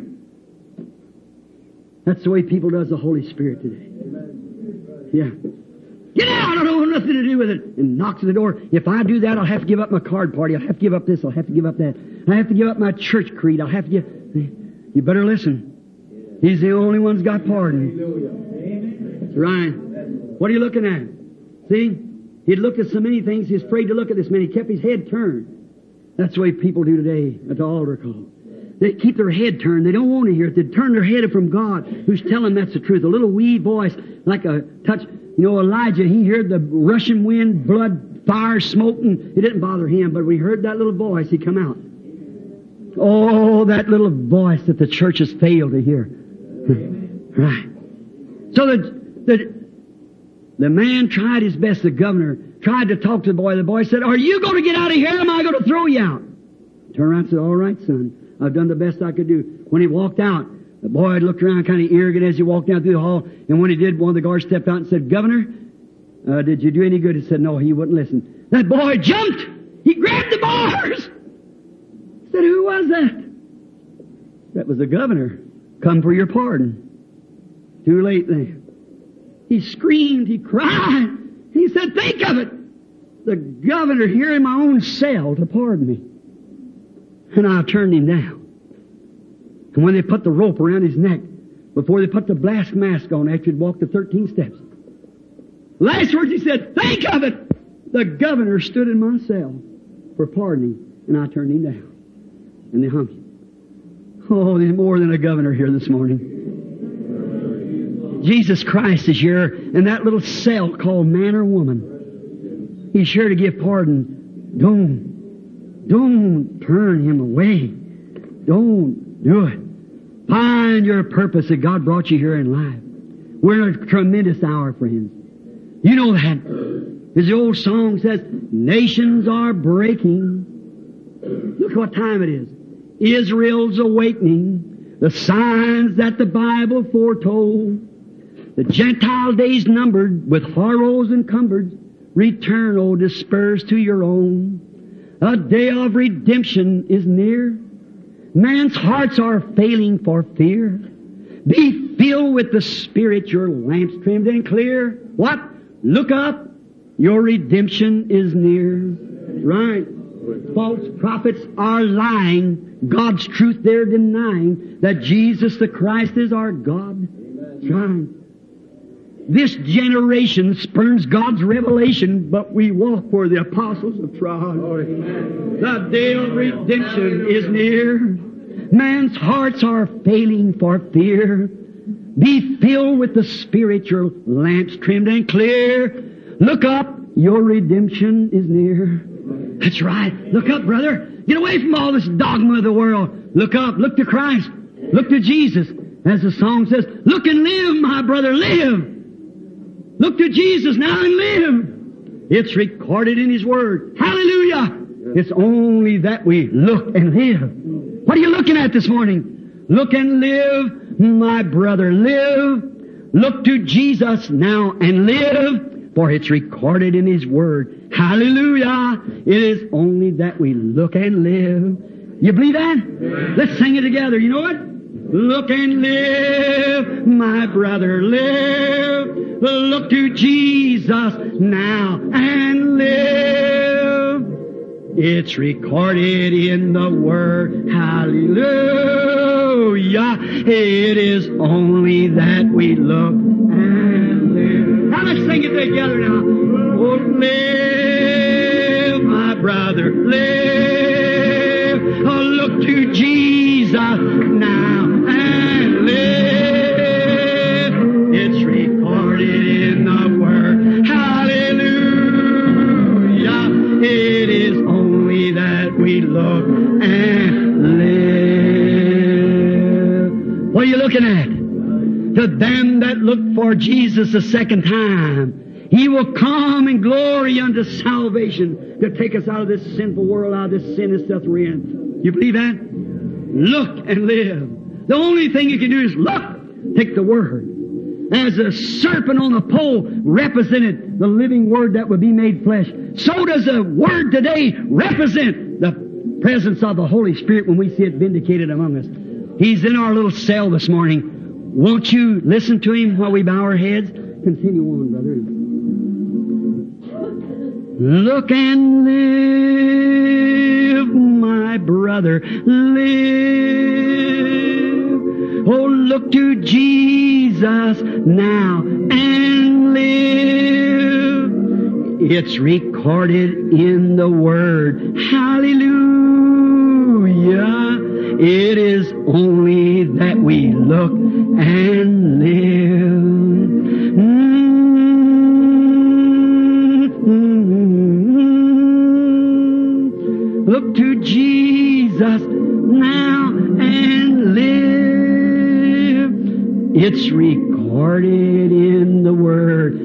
That's the way people does the Holy Spirit today. Yeah. Get out! I don't want nothing to do with it. And knocks at the door. If I do that, I'll have to give up my card party. I'll have to give up this. I'll have to give up that. I have to give up my church creed. I'll have to give... You better listen. He's the only one that's got pardon. That's right. What are you looking at? See? He'd looked at so many things, he's afraid to look at this man. He kept his head turned. That's the way people do today at the altar call. They keep their head turned. They don't want to hear it. They turn their head from God, who's telling them that's the truth. A little wee voice, like a touch. Elijah, he heard the rushing wind, blood, fire, smoke, and it didn't bother him. But when he heard that little voice, he come out. Oh, that little voice that the church has failed to hear. Right. So the man tried his best, the governor, tried to talk to the boy. The boy said, are you going to get out of here or am I going to throw you out? Turned around and said, all right, son. I've done the best I could do. When he walked out, the boy had looked around kind of arrogant as he walked down through the hall. And when he did, one of the guards stepped out and said, Governor, did you do any good? He said, no, he wouldn't listen. That boy jumped. He grabbed the bars. He said, who was that? That was the governor. Come for your pardon. Too late then. He screamed. He cried. He said, think of it. The governor here in my own cell to pardon me. And I turned him down. And when they put the rope around his neck, before they put the blast mask on after he'd walked the 13 steps, last words he said, "Think of it! The governor stood in my cell for pardoning," and I turned him down. And they hung him. Oh, there's more than a governor here this morning. Jesus Christ is here in that little cell called man or woman. He's here to give pardon. Don't turn him away. Don't do it. Find your purpose that God brought you here in life. We're in a tremendous hour, friends. You know that. As the old song says, nations are breaking. Look what time it is. Israel's awakening. The signs that the Bible foretold. The Gentile days numbered with horrors encumbered. Return, O dispersed to your own. A day of redemption is near. Man's hearts are failing for fear. Be filled with the Spirit, your lamps trimmed and clear. What? Look up. Your redemption is near. Right. False prophets are lying. God's truth they're denying. That Jesus the Christ is our God. Right. This generation spurns God's revelation, but we walk where the apostles have trod. The day of redemption is near. Man's hearts are failing for fear. Be filled with the Spirit, your lamps trimmed and clear. Look up, your redemption is near. That's right. Look up, brother. Get away from all this dogma of the world. Look up. Look to Christ. Look to Jesus. As the song says, look and live, my brother, live. Look to Jesus now and live. It's recorded in His Word. Hallelujah! It's only that we look and live. What are you looking at this morning? Look and live, my brother, live. Look to Jesus now and live, for it's recorded in His Word. Hallelujah! It is only that we look and live. You believe that? Let's sing it together. You know what? Look and live, my brother, live. Look to Jesus now and live. It's recorded in the Word. Hallelujah. It is only that we look and live. Now let's sing it together now. Oh, live, my brother, live. Oh, look to Jesus now and live. It's recorded in the Word. Hallelujah. It is only that we look and live. What are you looking at? To them that look for Jesus the second time, He will come in glory unto salvation to take us out of this sinful world, out of this sin and stuff we're in. You believe that? Look and live. The only thing you can do is look. Take the Word. As a serpent on the pole represented the living Word that would be made flesh, so does the Word today represent the presence of the Holy Spirit when we see it vindicated among us. He's in our little cell this morning. Won't you listen to Him while we bow our heads? Continue on, brother. Look and live, my brother, live. Oh, look to Jesus now and live. It's recorded in the Word. Hallelujah. It is only that we look and live. Look to Jesus now and live. It's recorded in the Word.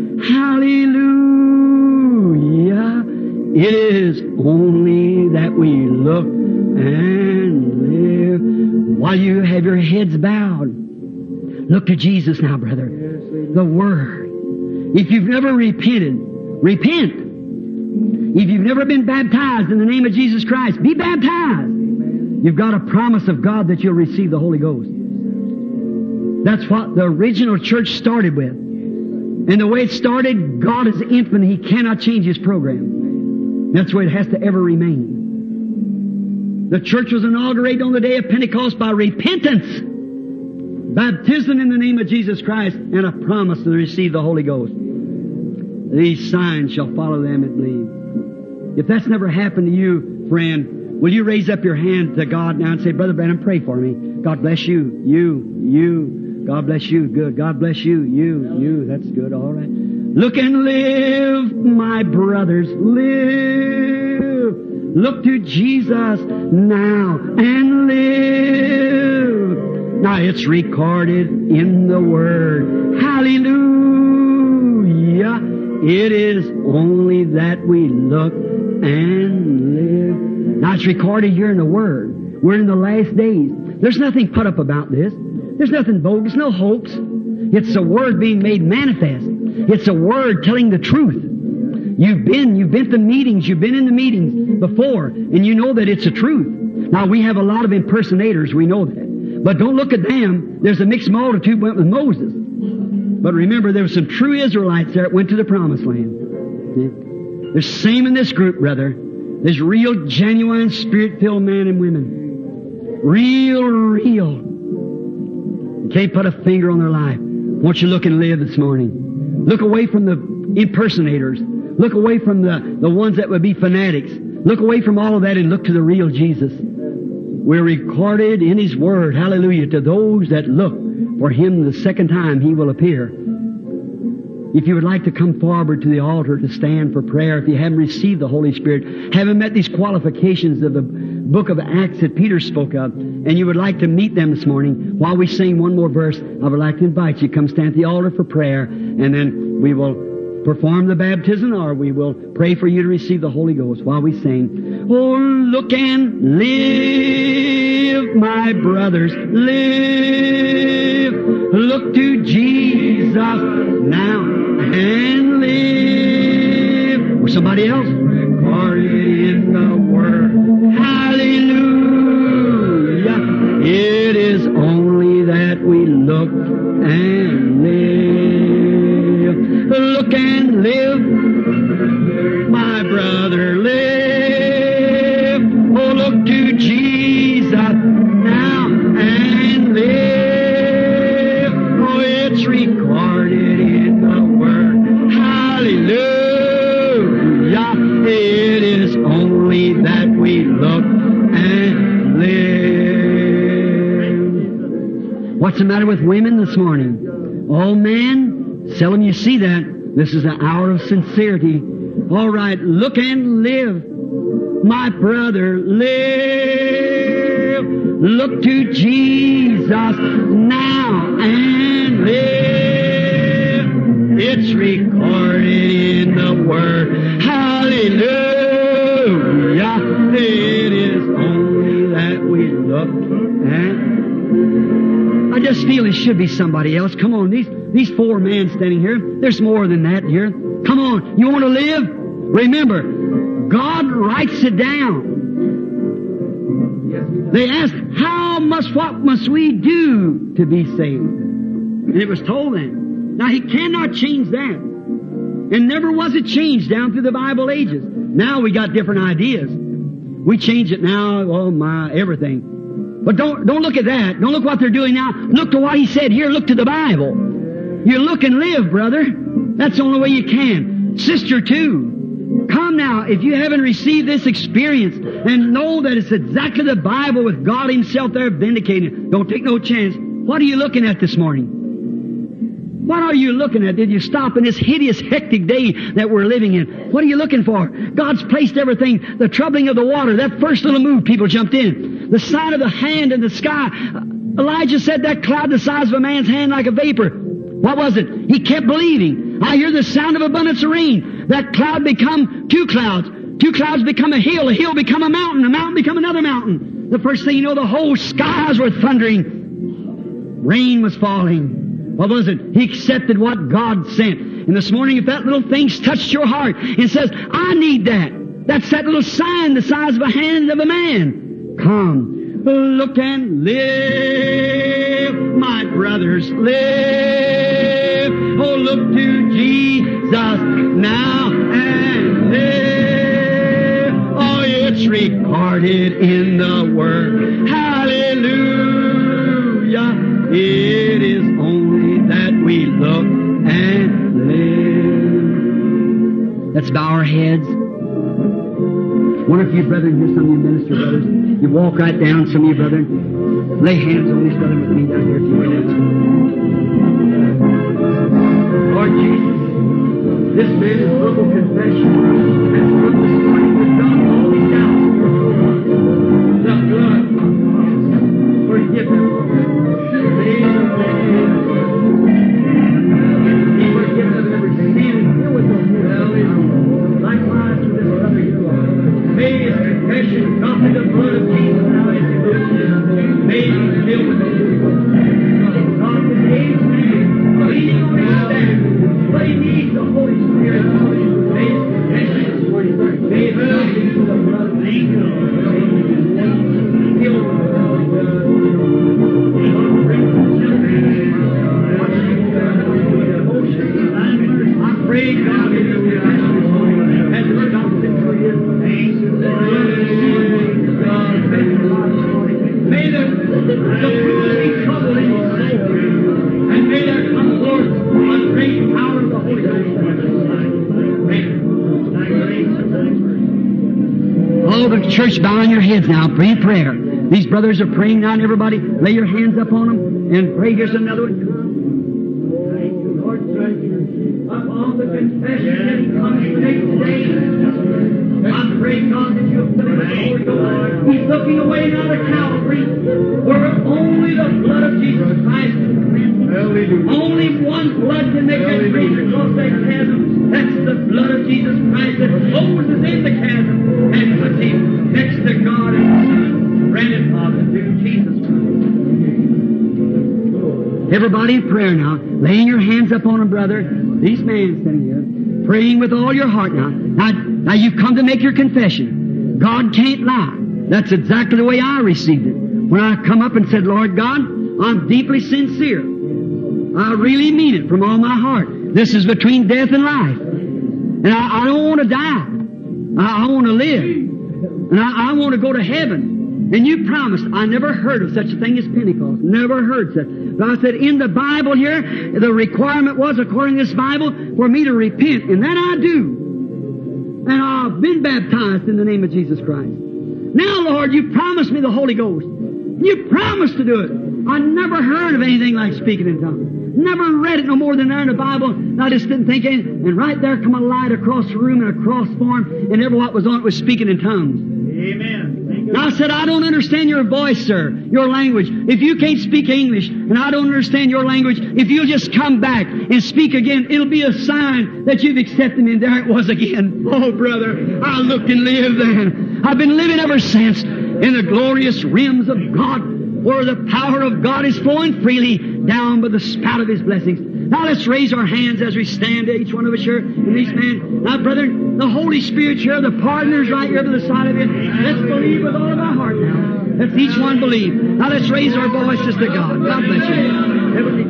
Hallelujah. It is only that we look and live. While you have your heads bowed, look to Jesus now, brother. The Word. If you've never repented, repent. If you've never been baptized in the name of Jesus Christ, be baptized. You've got a promise of God that you'll receive the Holy Ghost. That's what the original church started with. And the way it started, God is infinite. He cannot change His program. That's the way it has to ever remain. The church was inaugurated on the day of Pentecost by repentance, baptism in the name of Jesus Christ, and a promise to receive the Holy Ghost. These signs shall follow them that believe. If that's never happened to you, friend, will you raise up your hand to God now and say, Brother Branham, pray for me. God bless you. You. God bless you. Good. God bless you. You. That's good. All right. Look and live, my brothers. Live. Look to Jesus now and live. Now it's recorded in the Word. Hallelujah. It is only that we look and live. Now it's recorded here in the Word. We're in the last days. There's nothing put up about this. There's nothing bogus, no hoax. It's a Word being made manifest. It's a Word telling the truth. You've been to meetings, you've been in the meetings before, and you know that it's the truth. Now we have a lot of impersonators, we know that. But don't look at them. There's a mixed multitude went with Moses. But remember, there were some true Israelites there that went to the promised land. There's same in this group, brother. There's real, genuine, Spirit-filled men and women. Real. You can't put a finger on their life. Won't you look and live this morning? Look away from the impersonators. Look away from the ones that would be fanatics. Look away from all of that and look to the real Jesus. We're recorded in His Word, hallelujah, to those that look for Him the second time He will appear. If you would like to come forward to the altar to stand for prayer, if you haven't received the Holy Spirit, haven't met these qualifications of the book of Acts that Peter spoke of, and you would like to meet them this morning, while we sing one more verse, I would like to invite you to come stand at the altar for prayer, and then we will perform the baptism, or we will pray for you to receive the Holy Ghost while we sing. Oh, look and live, my brothers, live. Look to Jesus now and live. Or somebody else. Recorded in the Word. Hallelujah. It is only that we look and live. Look and live, my brother, live. Oh, look to Jesus now and live. Oh, it's recorded in the Word. Hallelujah. It is only that we look and live. What's the matter with women this morning? Oh, man. Seldom you see that. This is an hour of sincerity. All right, look and live, my brother, live. Look to Jesus now and live. It's recorded in the Word. Hallelujah. It is only that we look and I just feel it should be somebody else. Come on, these four men standing here, there's more than that here. Come on, you want to live? Remember, God writes it down. They asked, what must we do to be saved? And it was told them. Now, He cannot change that. And never was it changed down through the Bible ages. Now we got different ideas. We change it now, oh my, everything. But don't look at that. Don't look what they're doing now. Look to what He said here. Look to the Bible. You look and live, brother. That's the only way you can. Sister, too. Come now, if you haven't received this experience and know that it's exactly the Bible with God Himself there vindicating, don't take no chance. What are you looking at this morning? What are you looking at? Did you stop in this hideous, hectic day that we're living in? What are you looking for? God's placed everything. The troubling of the water, that first little move, people jumped in. The sign of the hand in the sky. Elijah said that cloud the size of a man's hand like a vapor. What was it? He kept believing. I hear the sound of abundance of rain. That cloud become two clouds. Two clouds become a hill become a mountain become another mountain. The first thing you know, the whole skies were thundering. Rain was falling. What was it? He accepted what God sent. And this morning, if that little thing's touched your heart and says, I need that. That's that little sign the size of a hand of a man. Come, look and live, my brothers, live. Oh, look to Jesus now and live. Oh, it's recorded in the Word. Hallelujah. It is only that we look and live. Let's bow our heads. One of you brethren, here's some of you minister brothers. You walk right down, some of you brethren. Lay hands on these brethren with me down here if you will. Lord Jesus, this man is humble confession has come this morning to drop all these doubts. The blood, forgive them. He forgives them every sin and deal with them. Likewise to this brother you are. May his confession drop in the blood of Jesus now as he lives. May he deal with it. God today, leading on his stand, but he needs the Holy Spirit. May his confession this morning, may it drop into the blood of Jesus. Heal the I pray God in your confession this morning as it's dropped into his name. May the fruit be troubled in his soul, and may there come forth a great power of the Holy Ghost. All the church, bow on your heads now, pray prayer. These brothers are praying now, and everybody lay your hands up on them and pray. Here's another one. Lord, thank you. Upon the confession that he comes to make today, I pray, God, that you'll put him in the Holy Ghost. He's looking away now to Calvary, where only the blood of Jesus Christ can cleanse. Only one blood can make that bridge across that chasm. That's the blood of Jesus Christ that closes in the chasm and puts him next to God and the Son. Grant it, Father, through Jesus Christ. Everybody in prayer now, laying your hands up on them, brother. These men standing here, praying with all your heart now. Now you've come to make your confession. God can't lie. That's exactly the way I received it. When I come up and said, Lord God, I'm deeply sincere. I really mean it from all my heart. This is between death and life. And I don't want to die. I want to live. And I want to go to heaven. And you promised. I never heard of such a thing as Pentecost. Never heard such. But I said, in the Bible here, the requirement was, according to this Bible, for me to repent. And that I do. And I've been baptized in the name of Jesus Christ. Now, Lord, you promised me the Holy Ghost. You promised to do it. I never heard of anything like speaking in tongues. Never read it no more than there in the Bible. And I just didn't think anything. And right there come a light across the room in a cross form, and every what was on it was speaking in tongues. Amen. Now I said, I don't understand your voice, sir, your language. If you can't speak English, and I don't understand your language, if you'll just come back and speak again, it'll be a sign that you've accepted me. And there it was again. Oh, brother, I looked and lived then. I've been living ever since in the glorious realms of God, where the power of God is flowing freely down by the spout of His blessings. Now let's raise our hands as we stand, each one of us here, and these men. Now, brethren, the Holy Spirit's here, the partner's right here to the side of it. Let's believe with all of our heart now. Let's each one believe. Now let's raise our voices to God. God bless you. Heavenly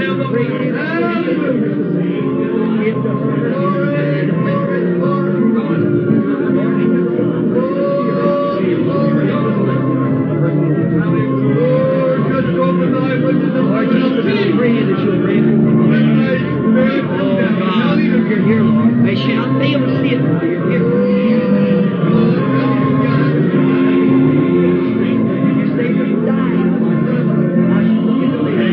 May she not fail to see it now. You're here. You say that you died. Now she's looking to live.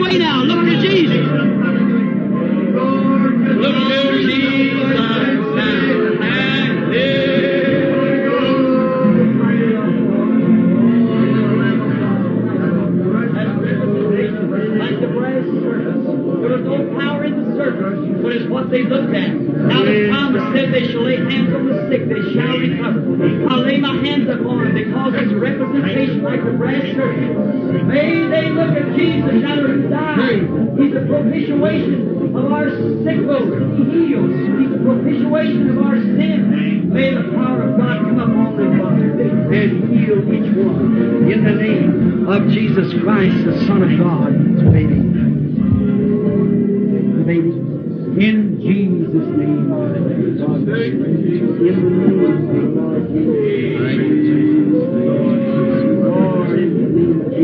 Look to Jesus. like the branch churches. May they look at Jesus now who died. He's the propitiation of our sick folks. He heals. He's the propitiation of our sin. May the power of God come upon them, Father, and heal each one. In the name of Jesus Christ, the Son of God. Baby. Baby. In Jesus' name. In the name of the Lord Jesus. Lord, in the name of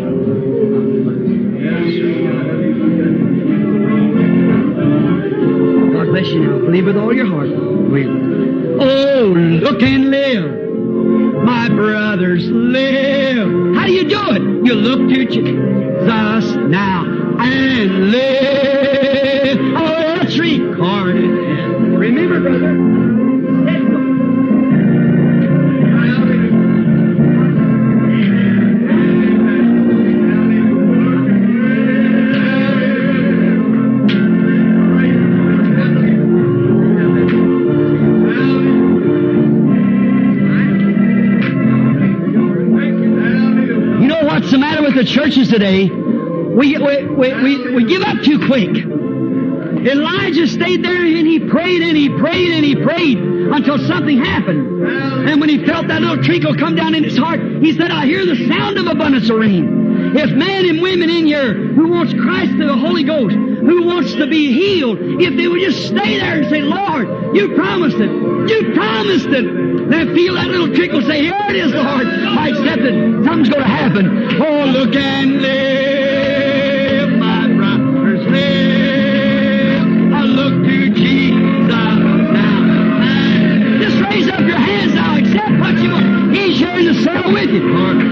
Jesus. God bless you now. Believe with all your heart. Oh, look and live. My brothers, live. How do you do it? You look to Jesus now and live. Oh, it's recorded. Remember, brother. The churches today, we give up too quick. Elijah stayed there and he prayed and he prayed and he prayed until something happened. And when he felt that little trickle come down in his heart, he said, I hear the sound of abundance of rain. If men and women in here who wants Christ through the Holy Ghost, who wants to be healed, if they would just stay there and say, Lord, you promised it. You promised it. Then feel that little trickle, say, here it is, Lord. I accept it. Something's going to happen. Oh, look and live, my brothers, live. I look to Jesus now. Just raise up your hands now. Accept what you want. He's here in the cell with you.